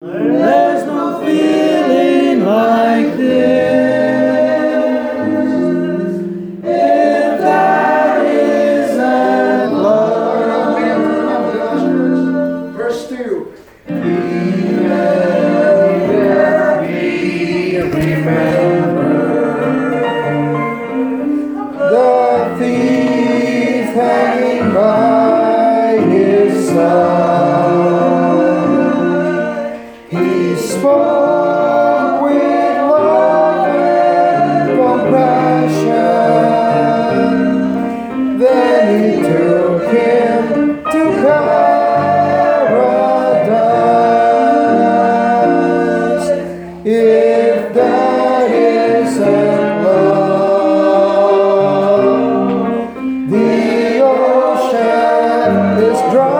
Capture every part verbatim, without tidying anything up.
There's no feeling like this. If that isn't love. Verse two. The thief hanging by his side, he spoke with love and compassion. Then he took him to paradise. If that isn't love, the ocean is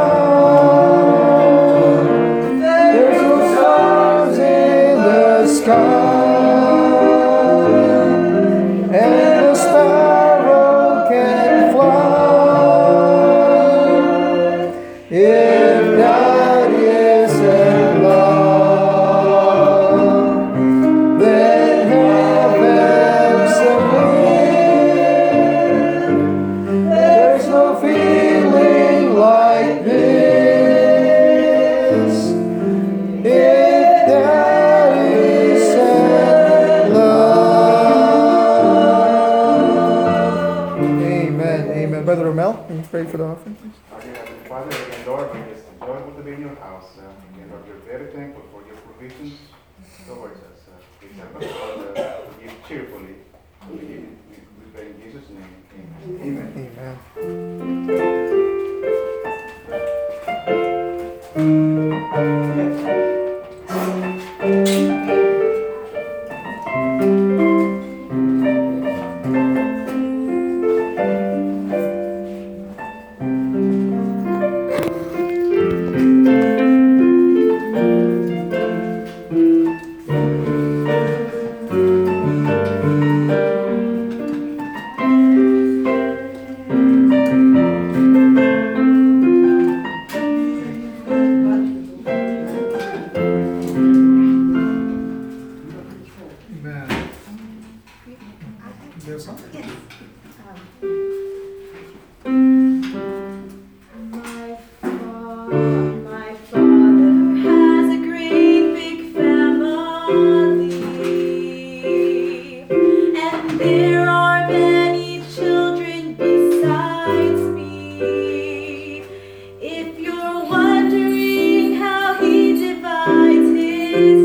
dry. There's no stars in the sky, and the sparrow can fly. If that isn't love, then heaven's a blue. There's no feeling like this. If that isn't love. Amen. Amen. Brother Romel, can you pray for the offering, please? Our dear Heavenly Father, again, Lord, we just enjoyable to be in your house. Uh, again, Lord, we're very thankful for your provisions towards us. Uh, we help us, Lord, uh, to give cheerfully. We, give, we, we pray in Jesus' name. Amen. Amen. Amen. There's something. My fa- my father has a great big family, and there are many children besides me. If you're wondering how he divides his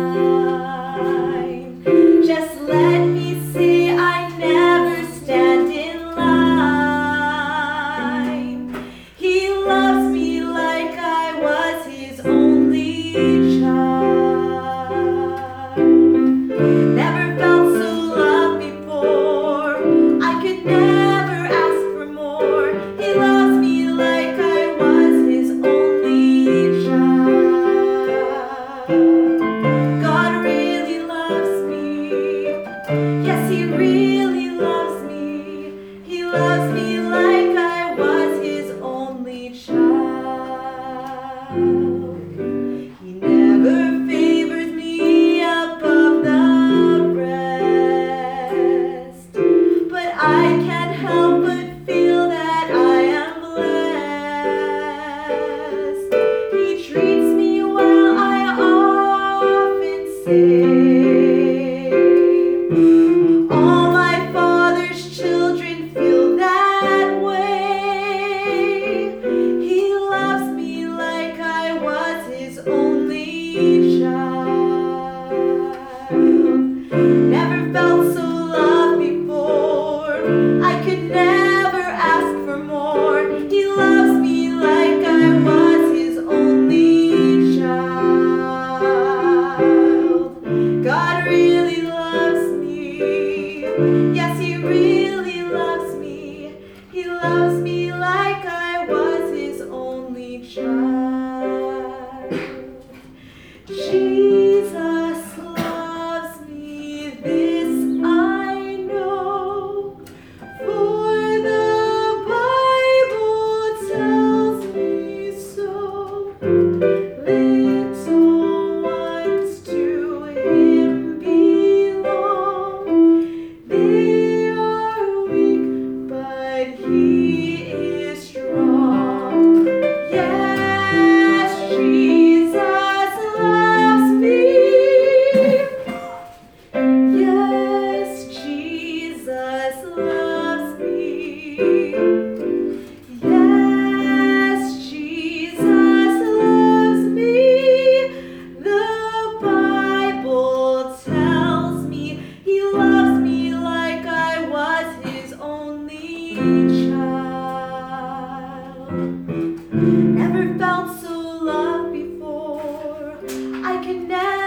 time, just let me say I never stand in line. He loves me like I was his only child. Never felt so loved before. I could never ask for more. He loves me like I was his only child. God really loves me. Yes, he really loves me. He loves me like I was his only child. He never favors me above the rest, but I can't help but feel that I am blessed. He treats me well, I often say. All my father's children feel that way. He loves me like I was his only child. Never felt so loved before. I could never ask for more. He loves me like I was his only child. God really loves me. Yes, he really loves me. He loves me like I was his only child. Jesus loves me, this I know, for the Bible tells me so. Little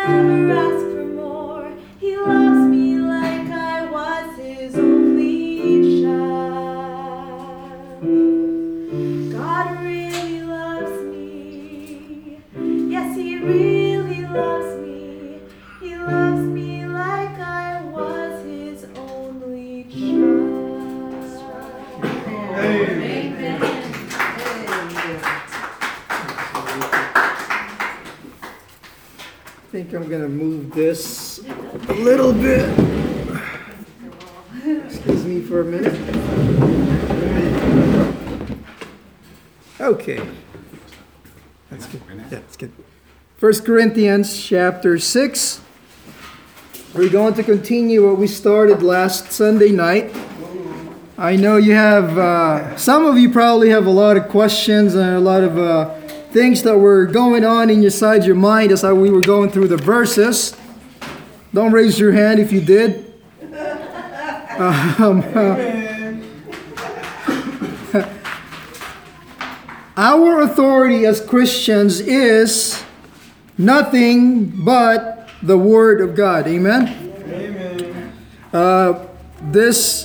never ask for more. He loves me like I was his only child. God really loves me. Yes, he really loves me. He loves me like I was his only child. Amen. I think I'm going to move this a little bit. Excuse me for a minute. Okay. That's good. Yeah, that's good. First Corinthians chapter six. We're going to continue what we started last Sunday night. I know you have, uh, some of you probably have a lot of questions and a lot of uh, things that were going on inside your mind as we were going through the verses. Don't raise your hand if you did. Um, uh, our authority as Christians is nothing but the Word of God. Amen? Amen. Uh, this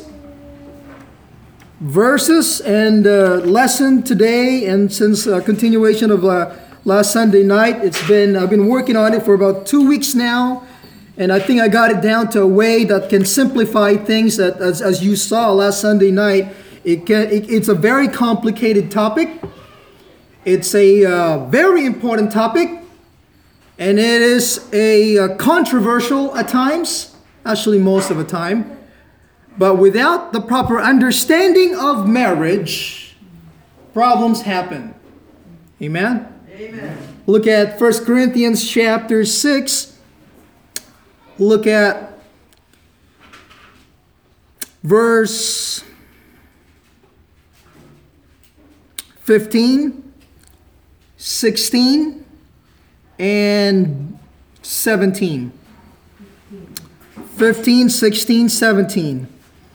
verses and uh, lesson today, and since uh, continuation of uh, last Sunday night, it's been I've been working on it for about two weeks now, and I think I got it down to a way that can simplify things. That as, as you saw last Sunday night, it can it, it's a very complicated topic. It's a uh, very important topic, and it is a uh, controversial at times, actually most of the time. But without the proper understanding of marriage, problems happen. Amen? Amen. Look at First Corinthians chapter six. Look at verse fifteen, sixteen, and seventeen. fifteen, sixteen, seventeen.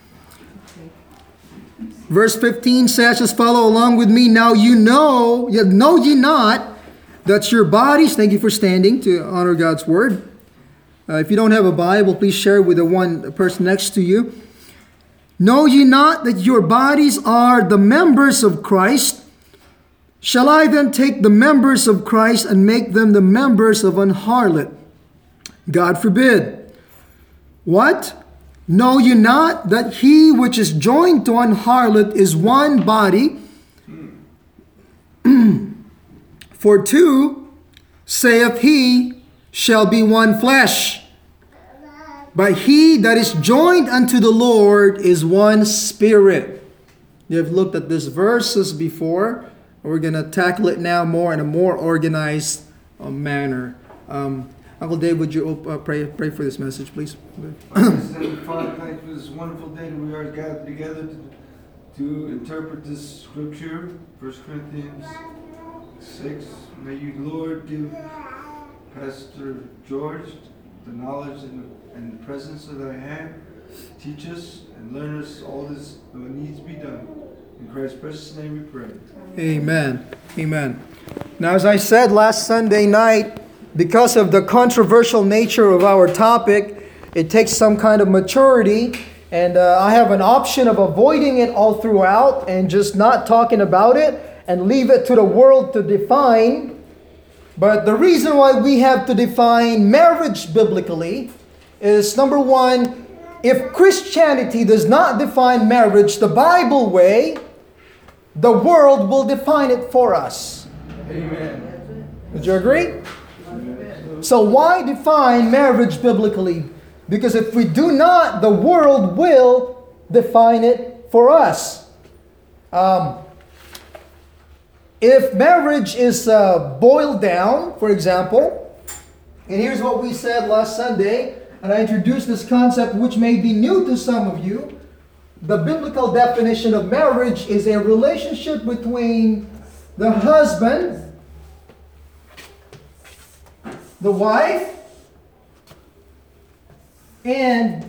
Verse fifteen says, just follow along with me. Now you know, you know ye not that your bodies, thank you for standing to honor God's word. Uh, if you don't have a Bible, please share it with the one person next to you. Know ye not that your bodies are the members of Christ? Shall I then take the members of Christ and make them the members of an harlot? God forbid. What? Know ye not that he which is joined to an harlot is one body? For two, saith he, shall be one flesh. But he that is joined unto the Lord is one spirit. You've looked at these verses before. We're going to tackle it now more in a more organized uh, manner. Um, Uncle Dave, would you uh, pray pray for this message, please? Father, thank you for this wonderful day that we are gathered together to, to interpret this scripture, First Corinthians six. May you, Lord, give Pastor George the knowledge and, and the presence of thy hand. Teach us and learn us all this that needs to be done. In Christ's precious name we pray. Amen. Amen. Now, as I said last Sunday night, because of the controversial nature of our topic, it takes some kind of maturity. And uh, I have an option of avoiding it all throughout and just not talking about it and leave it to the world to define. But the reason why we have to define marriage biblically is, number one, if Christianity does not define marriage the Bible way, the world will define it for us. Amen. Would you agree? So why define marriage biblically? Because if we do not, the world will define it for us. Um, if marriage is uh, boiled down, for example, and here's what we said last Sunday, and I introduced this concept which may be new to some of you. The biblical definition of marriage is a relationship between the husband, the wife, and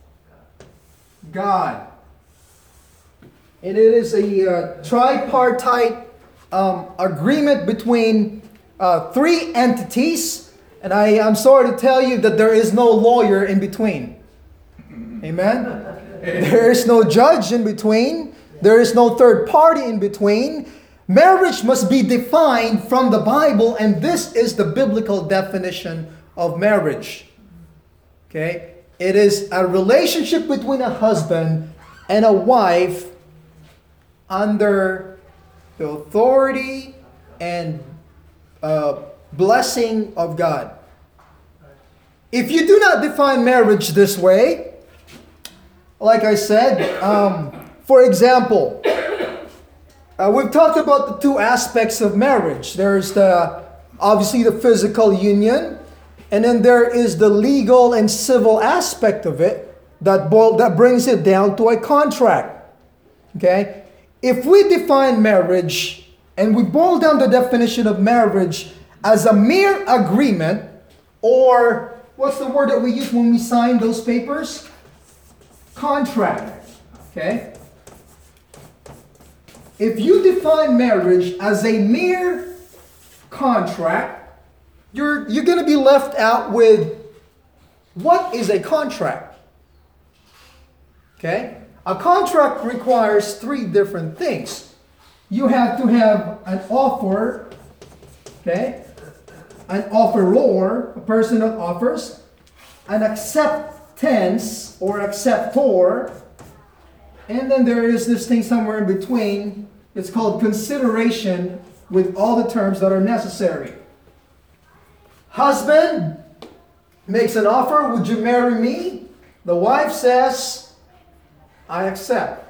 God. And it is a uh, tripartite um, agreement between uh, three entities. And I, I'm sorry to tell you that there is no lawyer in between. Amen? There is no judge in between. There is no third party in between. Marriage must be defined from the Bible, and this is the biblical definition of marriage. Okay? It is a relationship between a husband and a wife under the authority and uh, blessing of God. If you do not define marriage this way, like I said, um, for example, uh, we've talked about the two aspects of marriage. There's the obviously the physical union, and then there is the legal and civil aspect of it that boil, that brings it down to a contract. Okay? If we define marriage and we boil down the definition of marriage as a mere agreement, or what's the word that we use when we sign those papers? Contract. Okay? If you define marriage as a mere contract, you're, you're going to be left out with what is a contract? Okay? A contract requires three different things. You have to have an offer, okay? An offeror, a person that offers, an acceptance or acceptor, and then there is this thing somewhere in between. It's called consideration with all the terms that are necessary. Husband makes an offer, would you marry me? The wife says, I accept.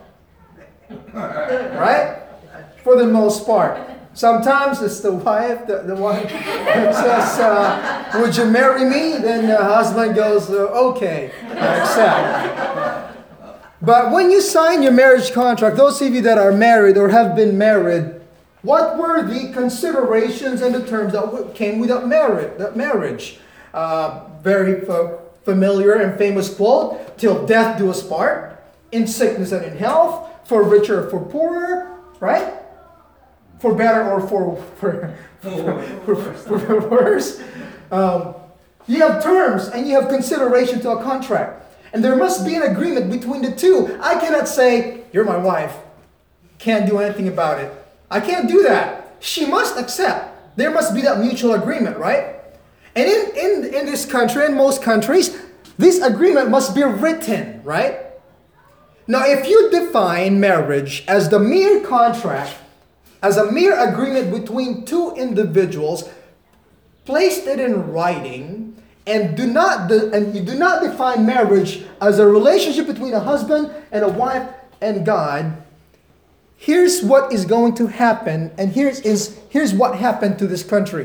Right? For the most part. Sometimes it's the wife, the, the wife says, uh, would you marry me? Then the husband goes, uh, okay, I accept. But when you sign your marriage contract, those of you that are married or have been married, what were the considerations and the terms that came with that marriage? That marriage? Uh, very f- familiar and famous quote, till death do us part, in sickness and in health, for richer or for poorer, right? For better or for, for, for, for, for worse. Um, you have terms and you have consideration to a contract. And there must be an agreement between the two. I cannot say, you're my wife. Can't do anything about it. I can't do that. She must accept. There must be that mutual agreement, right? And in, in, in this country, in most countries, this agreement must be written, right? Now, if you define marriage as the mere contract, as a mere agreement between two individuals, placed it in writing, and do not de- and you do not define marriage as a relationship between a husband and a wife and God, here's what is going to happen, and here's is here's what happened to this country.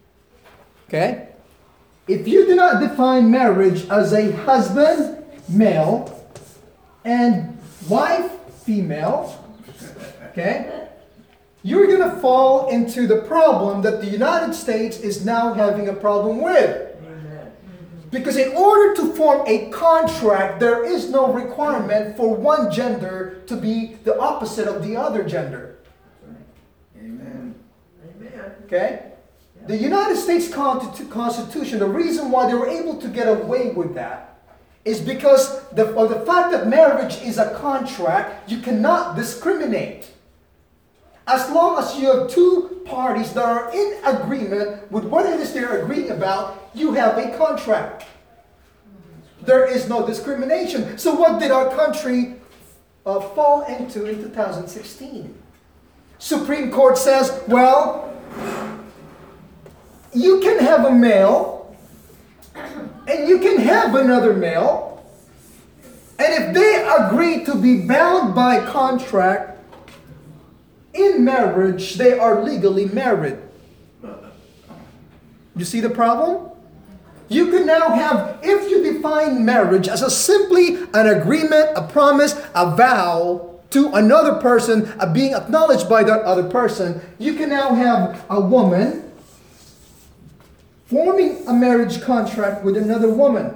Okay? If you do not define marriage as a husband, male, and wife, female, okay? You're going to fall into the problem that the United States is now having a problem with. Because in order to form a contract, there is no requirement for one gender to be the opposite of the other gender. Amen. Okay? The United States Constitution, the reason why they were able to get away with that is because the, of the fact that marriage is a contract, you cannot discriminate. As long as you have two parties that are in agreement with what it is they're agreeing about, you have a contract. There is no discrimination. So what did our country uh, fall into in two thousand sixteen? Supreme Court says, well, you can have a male and you can have another male, and if they agree to be bound by contract in marriage, they are legally married. You see the problem? You can now have, if you define marriage as a simply an agreement, a promise, a vow to another person, a being acknowledged by that other person, you can now have a woman forming a marriage contract with another woman.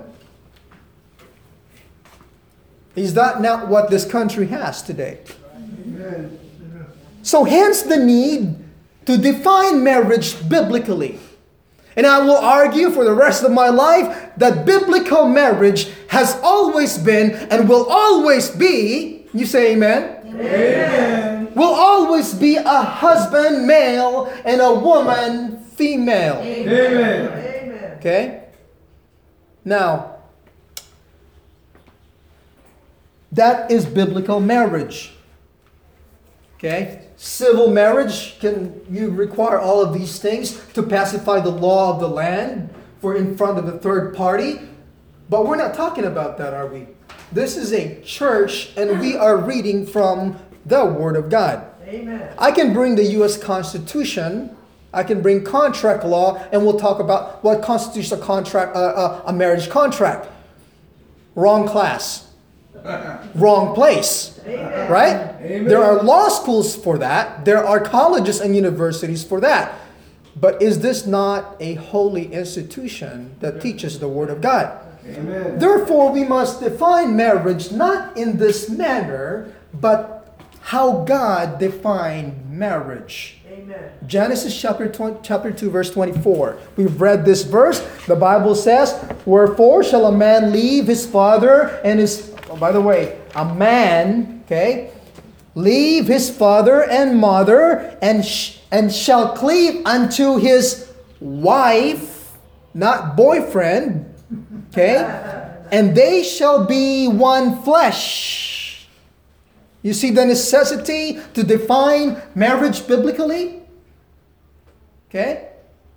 Is that not what this country has today? Amen. So hence the need to define marriage biblically. And I will argue for the rest of my life that biblical marriage has always been and will always be, you say amen? Amen. Will always be a husband male and a woman female. Amen. Okay? Now, that is biblical marriage. Okay? Civil marriage, can you require all of these things to pacify the law of the land for in front of a third party? But we're not talking about that, are we? This is a church and we are reading from the Word of God. Amen. I can bring the U S Constitution, I can bring contract law, and we'll talk about what constitutes a contract, uh, uh, a marriage contract. Wrong class. Wrong place. Amen. Right? Amen. There are law schools for that. There are colleges and universities for that. But is this not a holy institution that teaches the Word of God? Amen. Therefore, we must define marriage not in this manner, but how God defined marriage. Amen. Genesis chapter twenty, chapter two, verse twenty-four. We've read this verse. The Bible says, "Wherefore shall a man leave his father and his..." Oh, by the way, a man, okay, leave his father and mother and sh- and shall cleave unto his wife, not boyfriend, okay, and they shall be one flesh. You see the necessity to define marriage biblically? Okay?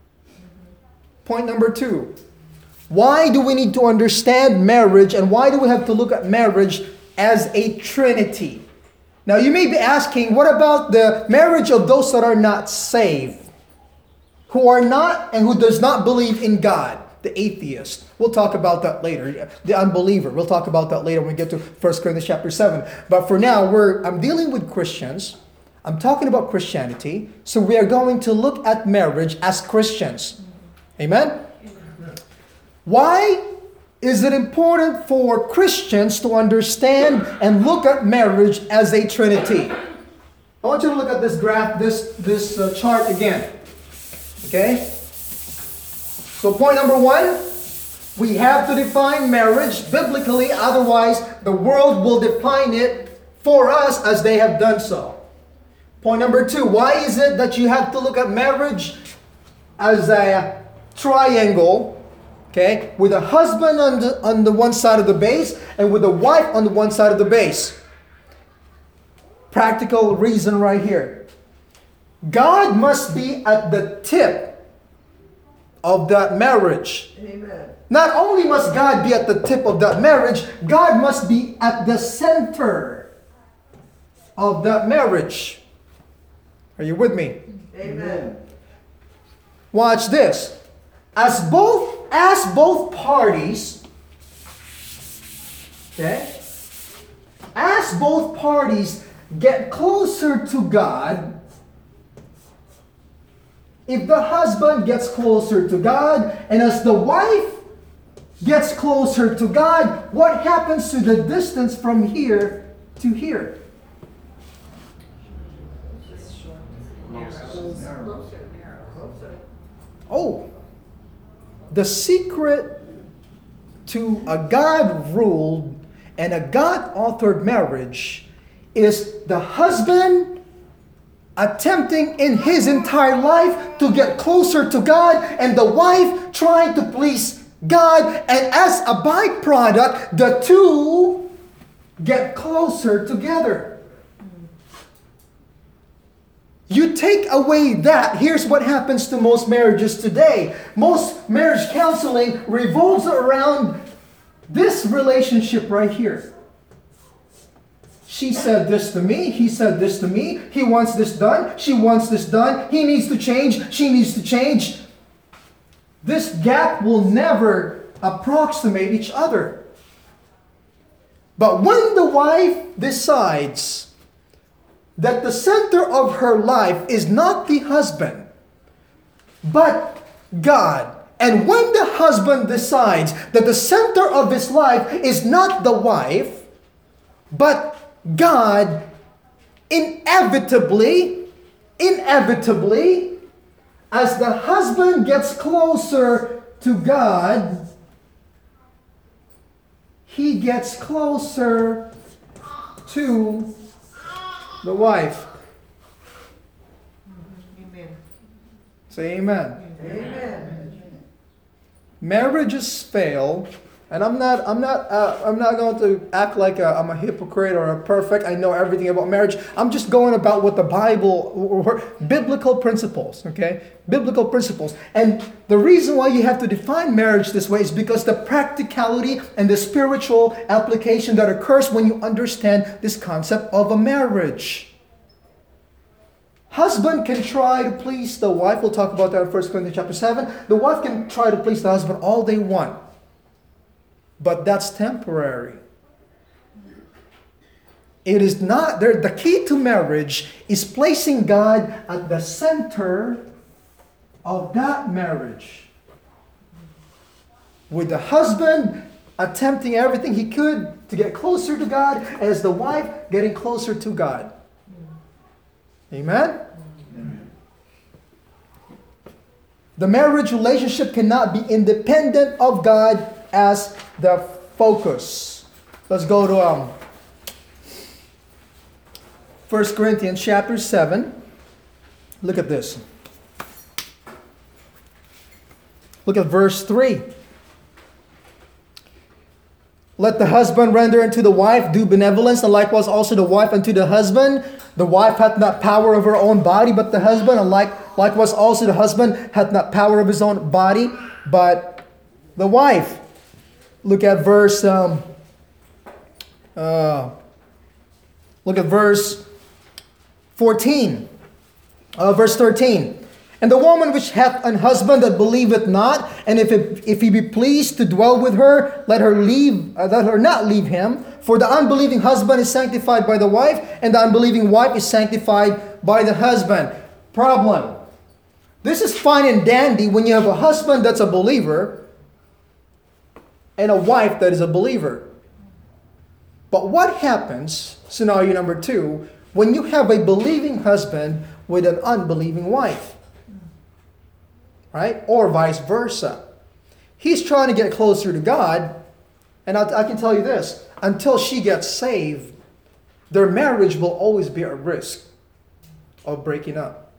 Point number two. Why do we need to understand marriage and why do we have to look at marriage as a trinity? Now you may be asking, what about the marriage of those that are not saved? Who are not and who does not believe in God? The atheist. We'll talk about that later. The unbeliever. We'll talk about that later when we get to First Corinthians chapter seven. But for now, we're I'm dealing with Christians. I'm talking about Christianity. So we are going to look at marriage as Christians. Amen? Why is it important for Christians to understand and look at marriage as a trinity? I want you to look at this graph, this, this uh, chart again. Okay? So point number one, we have to define marriage biblically, otherwise the world will define it for us as they have done so. Point number two, why is it that you have to look at marriage as a triangle, okay, with a husband on the, on the one side of the base and with a wife on the one side of the base? Practical reason right here. God must be at the tip of that marriage. Amen. Not only must God be at the tip of that marriage, God must be at the center of that marriage. Are you with me? Amen. Watch this. As both as both parties, okay, as both parties get closer to God, if the husband gets closer to God and as the wife gets closer to God, what happens to the distance from here to here? Oh, the secret to a God-ruled and a God-authored marriage is the husband attempting in his entire life to get closer to God and the wife trying to please God, and as a byproduct, the two get closer together. You take away that, here's what happens to most marriages today. Most marriage counseling revolves around this relationship right here. She said this to me, he said this to me, he wants this done, she wants this done, he needs to change, she needs to change. This gap will never approximate each other. But when the wife decides that the center of her life is not the husband, but God, and when the husband decides that the center of his life is not the wife, but God, inevitably, inevitably, as the husband gets closer to God, he gets closer to the wife. Amen. Say amen. Amen. Marriages fail, and I'm not. I'm not. Uh, I'm not going to act like a, I'm a hypocrite or a perfect. I know everything about marriage. I'm just going about what the Bible, or, or biblical principles. Okay, biblical principles. And the reason why you have to define marriage this way is because the practicality and the spiritual application that occurs when you understand this concept of a marriage. Husband can try to please the wife. We'll talk about that in First Corinthians chapter seven. The wife can try to please the husband all they want. But that's temporary. It is not, the key to marriage is placing God at the center of that marriage. With the husband attempting everything he could to get closer to God, as the wife getting closer to God. Amen? Amen. The marriage relationship cannot be independent of God as the focus. Let's go to um, First Corinthians chapter seven. Look at this. Look at verse three. Let the husband render unto the wife due benevolence, and likewise also the wife unto the husband. The wife hath not power of her own body, but the husband, and like, likewise also the husband hath not power of his own body, but the wife. Look at verse. Um, uh, look at verse fourteen. Uh, verse thirteen. And the woman which hath an husband that believeth not, and if it, if he be pleased to dwell with her, let her leave, uh, let her not leave him. For the unbelieving husband is sanctified by the wife, and the unbelieving wife is sanctified by the husband. Problem. This is fine and dandy when you have a husband that's a believer and a wife that is a believer. But what happens, scenario number two, when you have a believing husband with an unbelieving wife? Right? Or vice versa. He's trying to get closer to God, and I, I can tell you this, until she gets saved, their marriage will always be at risk of breaking up.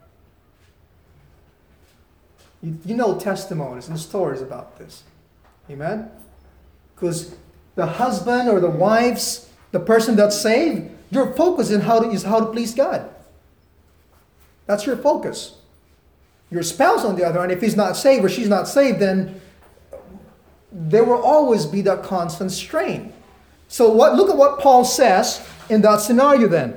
You, you know testimonies and stories about this. Amen? Because the husband or the wife's, the person that's saved, your focus is how to, is how to please God. That's your focus. Your spouse, on the other hand, if he's not saved or she's not saved, then there will always be that constant strain. So what? Look at what Paul says in that scenario then.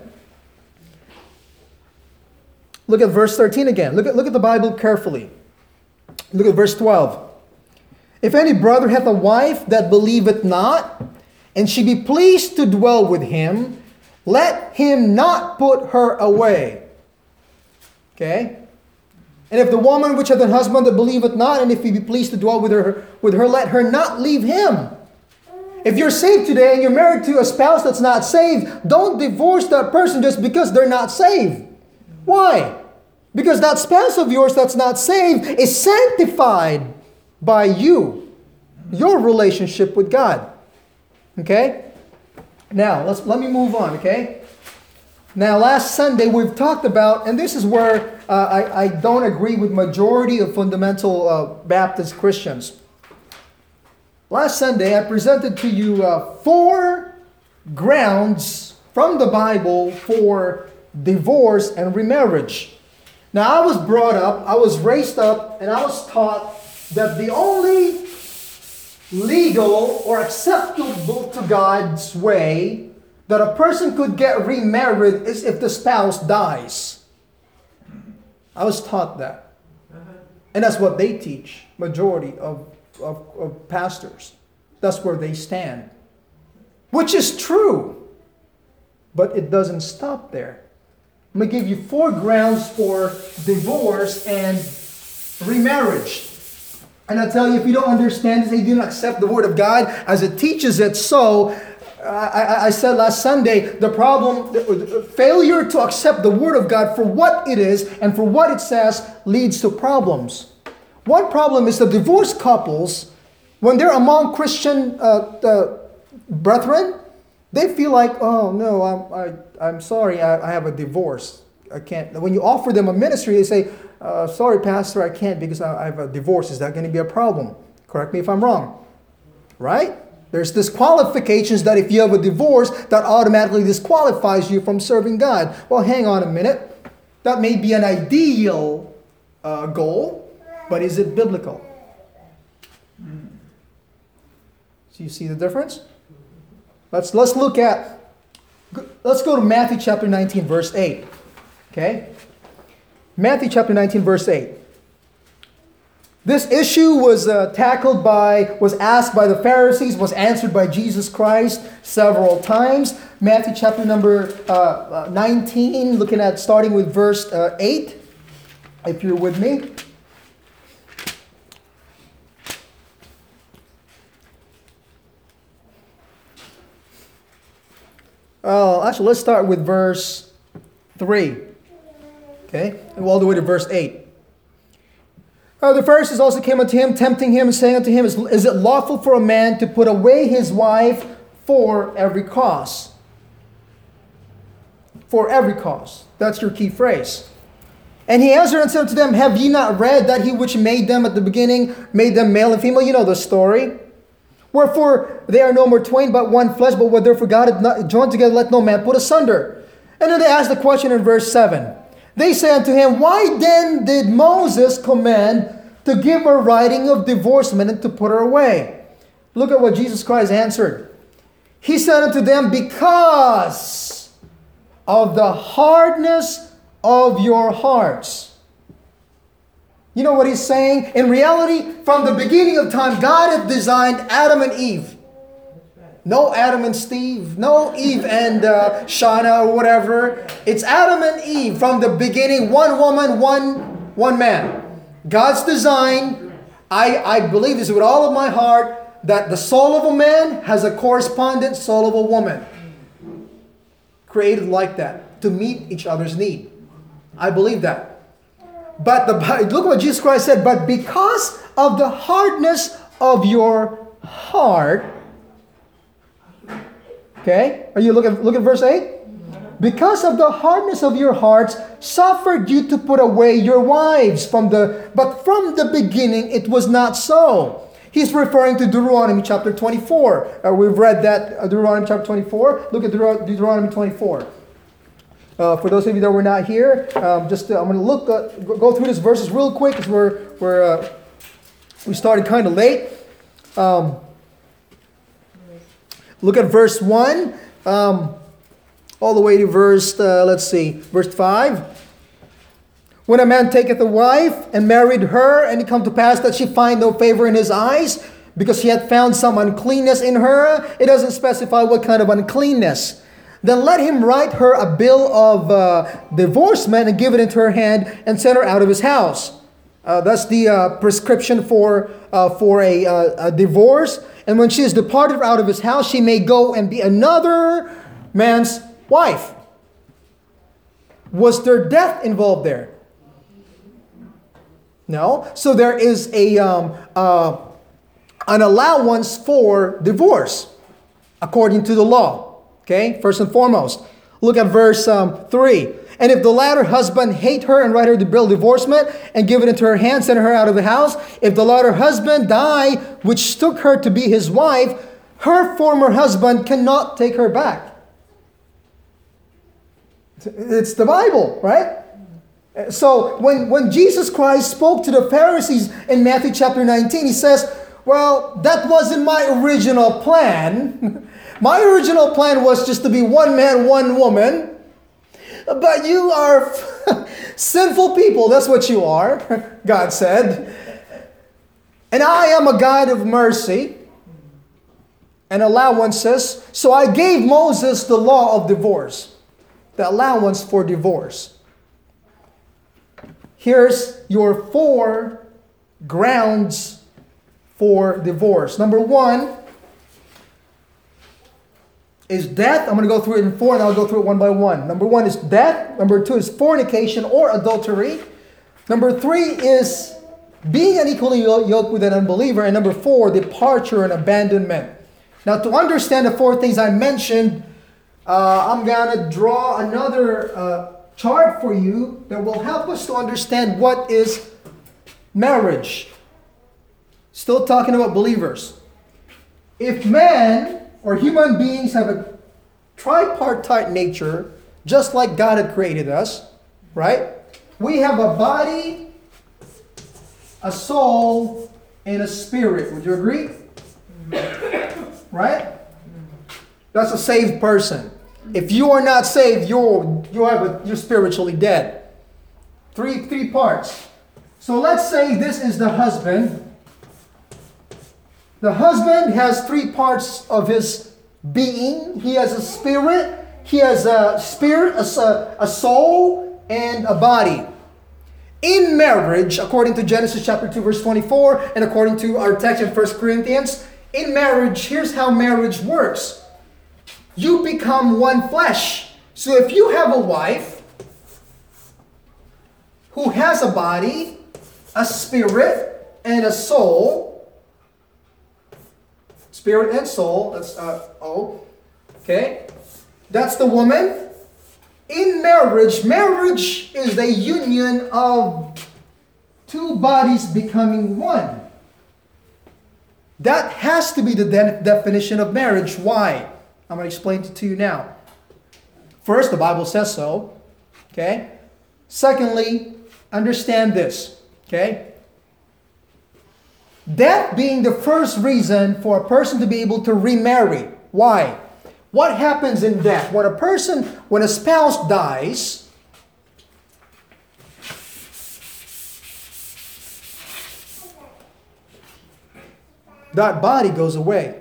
Look at verse thirteen again. Look at, look at the Bible carefully. Look at verse twelve. If any brother hath a wife that believeth not, and she be pleased to dwell with him, let him not put her away. Okay? And if the woman which hath a husband that believeth not, and if he be pleased to dwell with her, with her, let her not leave him. If you're saved today and you're married to a spouse that's not saved, don't divorce that person just because they're not saved. Why? Because that spouse of yours that's not saved is sanctified by you, your relationship with God. Okay? Now, let's let me move on, okay? Now, last Sunday we've talked about, and this is where uh, I, I don't agree with majority of fundamental uh, Baptist Christians. Last Sunday I presented to you uh, four grounds from the Bible for divorce and remarriage. Now, I was brought up, I was raised up, and I was taught that the only legal or acceptable to God's way that a person could get remarried is if the spouse dies. I was taught that. And that's what they teach, majority of, of, of pastors. That's where they stand. Which is true. But it doesn't stop there. I'm going to give you four grounds for divorce and remarriage. And I tell you, if you don't understand this, and you do not accept the Word of God as it teaches it so, I, I said last Sunday, the problem, the failure to accept the Word of God for what it is and for what it says leads to problems. One problem is the divorced couples, when they're among Christian uh, uh, brethren, they feel like, oh no, I'm, I, I'm sorry, I, I have a divorce. I can't. When you offer them a ministry, they say, uh, sorry, Pastor, I can't because I, I have a divorce. Is that going to be a problem? Correct me if I'm wrong. Right? There's disqualifications that if you have a divorce, that automatically disqualifies you from serving God. Well, hang on a minute. That may be an ideal uh, goal, but is it biblical? So you see the difference? Let's let's look at, let's go to Matthew chapter nineteen, verse eight. Okay? Matthew chapter nineteen, verse eight. This issue was uh, tackled by, was asked by the Pharisees, was answered by Jesus Christ several times. Matthew chapter number uh, nineteen, looking at starting with verse uh, eight, if you're with me. Oh, actually, let's start with verse three. Okay, and all the way to verse eight. Uh, the Pharisees also came unto him, tempting him, and saying unto him, is, is it lawful for a man to put away his wife for every cause? For every cause. That's your key phrase. And he answered and said unto them, have ye not read that he which made them at the beginning, made them male and female? You know the story. Wherefore they are no more twain, but one flesh, but what therefore God hath not joined together, let no man put asunder. And then they ask the question in verse seven. They say unto him, why then did Moses command to give her writing of divorcement and to put her away? Look at what Jesus Christ answered. He said unto them, because of the hardness of your hearts. You know what he's saying? In reality, from the beginning of time, God had designed Adam and Eve. No Adam and Steve. No Eve and uh, Shauna or whatever. It's Adam and Eve from the beginning. One woman, one, one man. God's design, I, I believe this with all of my heart, that the soul of a man has a correspondent soul of a woman. Created like that. To meet each other's need. I believe that. But the, look what Jesus Christ said. But because of the hardness of your heart. Okay, are you looking look at verse eight? Because of the hardness of your hearts, suffered you to put away your wives from the but from the beginning it was not so. He's referring to Deuteronomy chapter twenty-four. Uh, we've read that uh, Deuteronomy chapter twenty-four. Look at Deut- Deuteronomy twenty-four. Uh, for those of you that were not here, um, just uh, I'm going to look uh, go through these verses real quick because we're we're uh, we started kind of late. Um, Look at verse one, um, all the way to verse, uh, let's see, verse five. When a man taketh a wife and married her, and it come to pass that she find no favor in his eyes, because he had found some uncleanness in her, it doesn't specify what kind of uncleanness. Then let him write her a bill of uh, divorcement and give it into her hand and send her out of his house. Uh, that's the uh, prescription for uh, for a, uh, a divorce. And when she is departed out of his house, she may go and be another man's wife. Was there death involved there? No. So there is a um, uh, an allowance for divorce according to the law. Okay, first and foremost. Look at verse um, three. And if the latter husband hate her and write her the bill of divorcement and give it into her hand, send her out of the house. If the latter husband die, which took her to be his wife, her former husband cannot take her back. It's the Bible, right? So when, when Jesus Christ spoke to the Pharisees in Matthew chapter nineteen, he says, well, that wasn't my original plan. My original plan was just to be one man, one woman. But you are sinful people. That's what you are, God said. And I am a God of mercy and allowances. So I gave Moses the law of divorce, the allowance for divorce. Here's your four grounds for divorce. Number one, is death. I'm going to go through it in four and I'll go through it one by one. Number one is death. Number two is fornication or adultery. Number three is being unequally yoked with an unbeliever. And number four, departure and abandonment. Now, to understand the four things I mentioned, uh, I'm going to draw another uh, chart for you that will help us to understand what is marriage. Still talking about believers. If man or human beings have a tripartite nature, just like God had created us, right? We have a body, a soul, and a spirit. Would you agree? Right? That's a saved person. If you are not saved, you're you have a, you're spiritually dead. Three three parts. So let's say this is the husband. The husband has three parts of his being. He has a spirit, he has a spirit, a, a soul, and a body. In marriage, according to Genesis chapter two, verse twenty-four, and according to our text in First Corinthians, in marriage, here's how marriage works. You become one flesh. So if you have a wife who has a body, a spirit, and a soul, spirit and soul, that's uh, oh, okay, that's the woman. In marriage, marriage is the union of two bodies becoming one. That has to be the de- definition of marriage. Why? I'm going to explain it to you now. First, the Bible says so. Okay? Secondly, understand this. Okay? Death being the first reason for a person to be able to remarry. Why? What happens in death? When a person, when a spouse dies, that body goes away.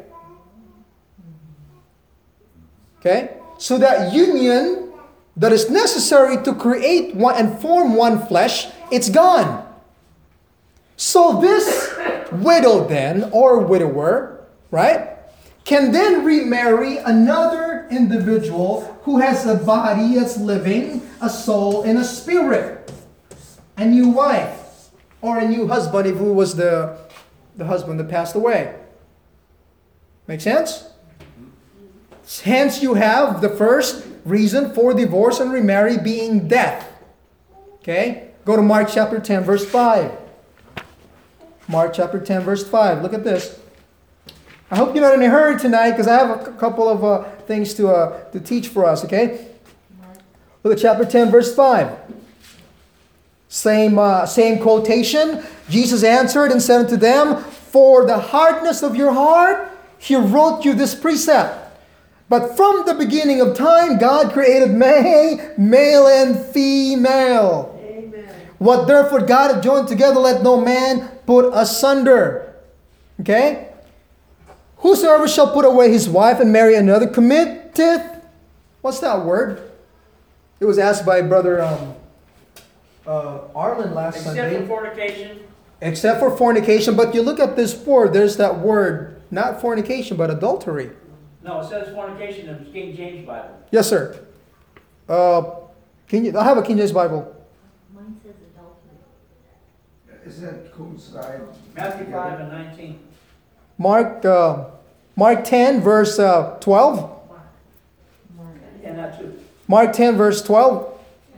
Okay? So that union that is necessary to create one and form one flesh, it's gone. So this widow then, or widower, right, can then remarry another individual who has a body that's living, a soul, and a spirit. A new wife, or a new husband if who was the, the husband that passed away. Make sense? Hence you have the first reason for divorce and remarry being death. Okay? Go to Mark chapter ten, verse five. Mark chapter ten, verse five. Look at this. I hope you're not in a hurry tonight because I have a couple of uh, things to, uh, to teach for us, okay? Look at chapter ten, verse five. Same, uh, same quotation. Jesus answered and said unto them, for the hardness of your heart, he wrote you this precept. But from the beginning of time, God created man, male and female. Amen. What therefore God hath joined together, let no man put asunder. Okay? Whosoever shall put away his wife and marry another committeth. What's that word? It was asked by Brother um, uh, Arlen last Except Sunday. for fornication. Except for fornication. But you look at this word, there's that word, not fornication, but adultery. No, it says fornication in the King James Bible. Yes, sir. Uh, can you, I have a King James Bible. Mine says adultery. Is that coincide? Matthew five and nineteen. Mark, uh, Mark ten, verse uh, twelve. And that too. Mark ten, verse twelve.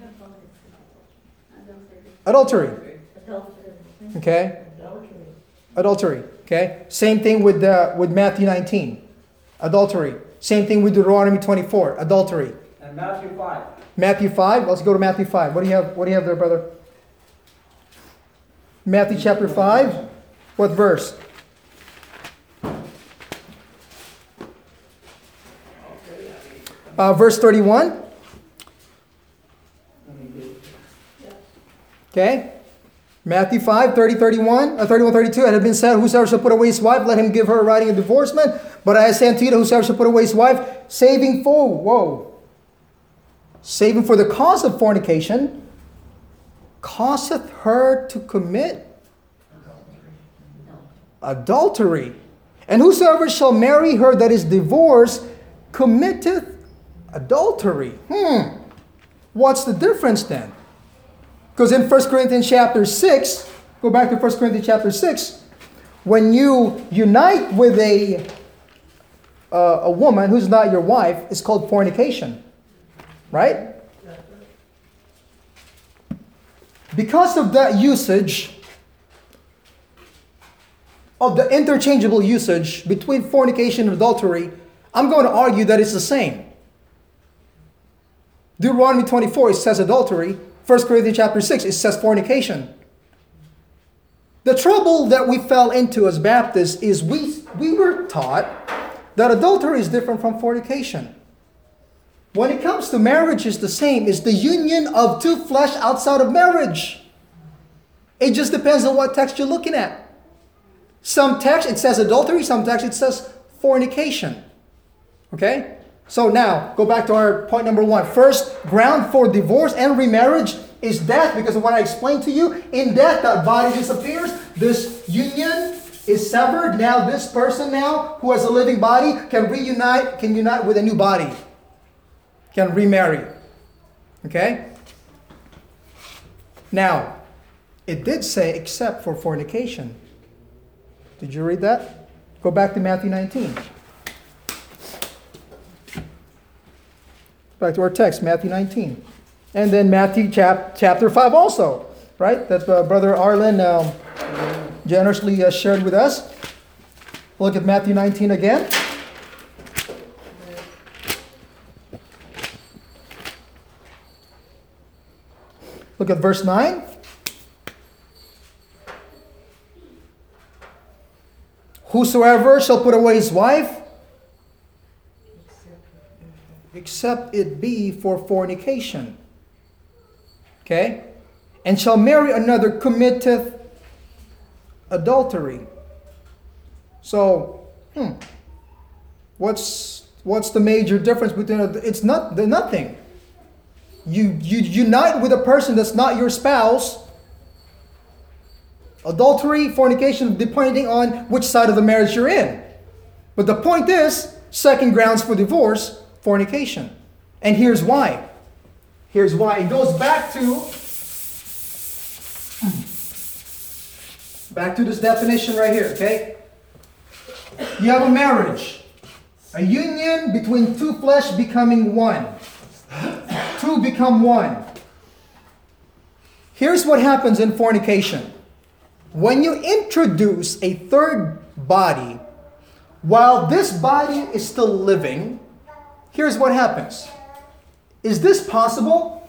Adultery. Okay. Adultery. Okay. Same thing with uh, with Matthew nineteen. Adultery. Same thing with Deuteronomy twenty-four. Adultery. And Matthew five. Matthew five. Let's go to Matthew five. What do you have? What do you have there, brother? Matthew chapter five. What verse? Uh, verse thirty-one. Okay. Matthew five, thirty, thirty-one, uh, thirty-one, thirty-two. And it had been said, whosoever shall put away his wife, let him give her a writing of divorcement. But I say unto you that whosoever shall put away his wife, saving for, whoa, saving for the cause of fornication, causeth her to commit adultery. And whosoever shall marry her that is divorced committeth adultery. Hmm. What's the difference then? Because in First Corinthians chapter six, go back to First Corinthians chapter six, when you unite with a, uh, a woman who's not your wife, it's called fornication. Right? Because of that usage, of the interchangeable usage between fornication and adultery, I'm going to argue that it's the same. Deuteronomy twenty-four, it says adultery. First Corinthians chapter six, it says fornication. The trouble that we fell into as Baptists is we, we were taught that adultery is different from fornication. When it comes to marriage, it's the same. It's the union of two flesh outside of marriage. It just depends on what text you're looking at. Some text, it says adultery. Some text, it says fornication. Okay? So now, go back to our point number one. First ground for divorce and remarriage is death, because of what I explained to you. In death, that body disappears. This union is severed. Now this person now, who has a living body, can reunite, can unite with a new body. Can remarry. Okay? Now, it did say except for fornication. Did you read that? Go back to Matthew nineteen. Back to our text, Matthew nineteen. And then Matthew chap- chapter five also, right? That uh, Brother Arlen um, generously uh, shared with us. Look at Matthew nineteen again. Look at verse nine. Whosoever shall put away his wife, except it be for fornication, okay, and shall marry another, committeth adultery. So, hmm, what's what's the major difference between a, it's not the nothing. You you unite with a person that's not your spouse. Adultery, fornication, depending on which side of the marriage you're in. But the point is, second grounds for divorce, fornication. And here's why. Here's why. It goes back to back to this definition right here, okay? You have a marriage, a union between two flesh becoming one. Two become one. Here's what happens in fornication. When you introduce a third body, while this body is still living, here's what happens. Is this possible?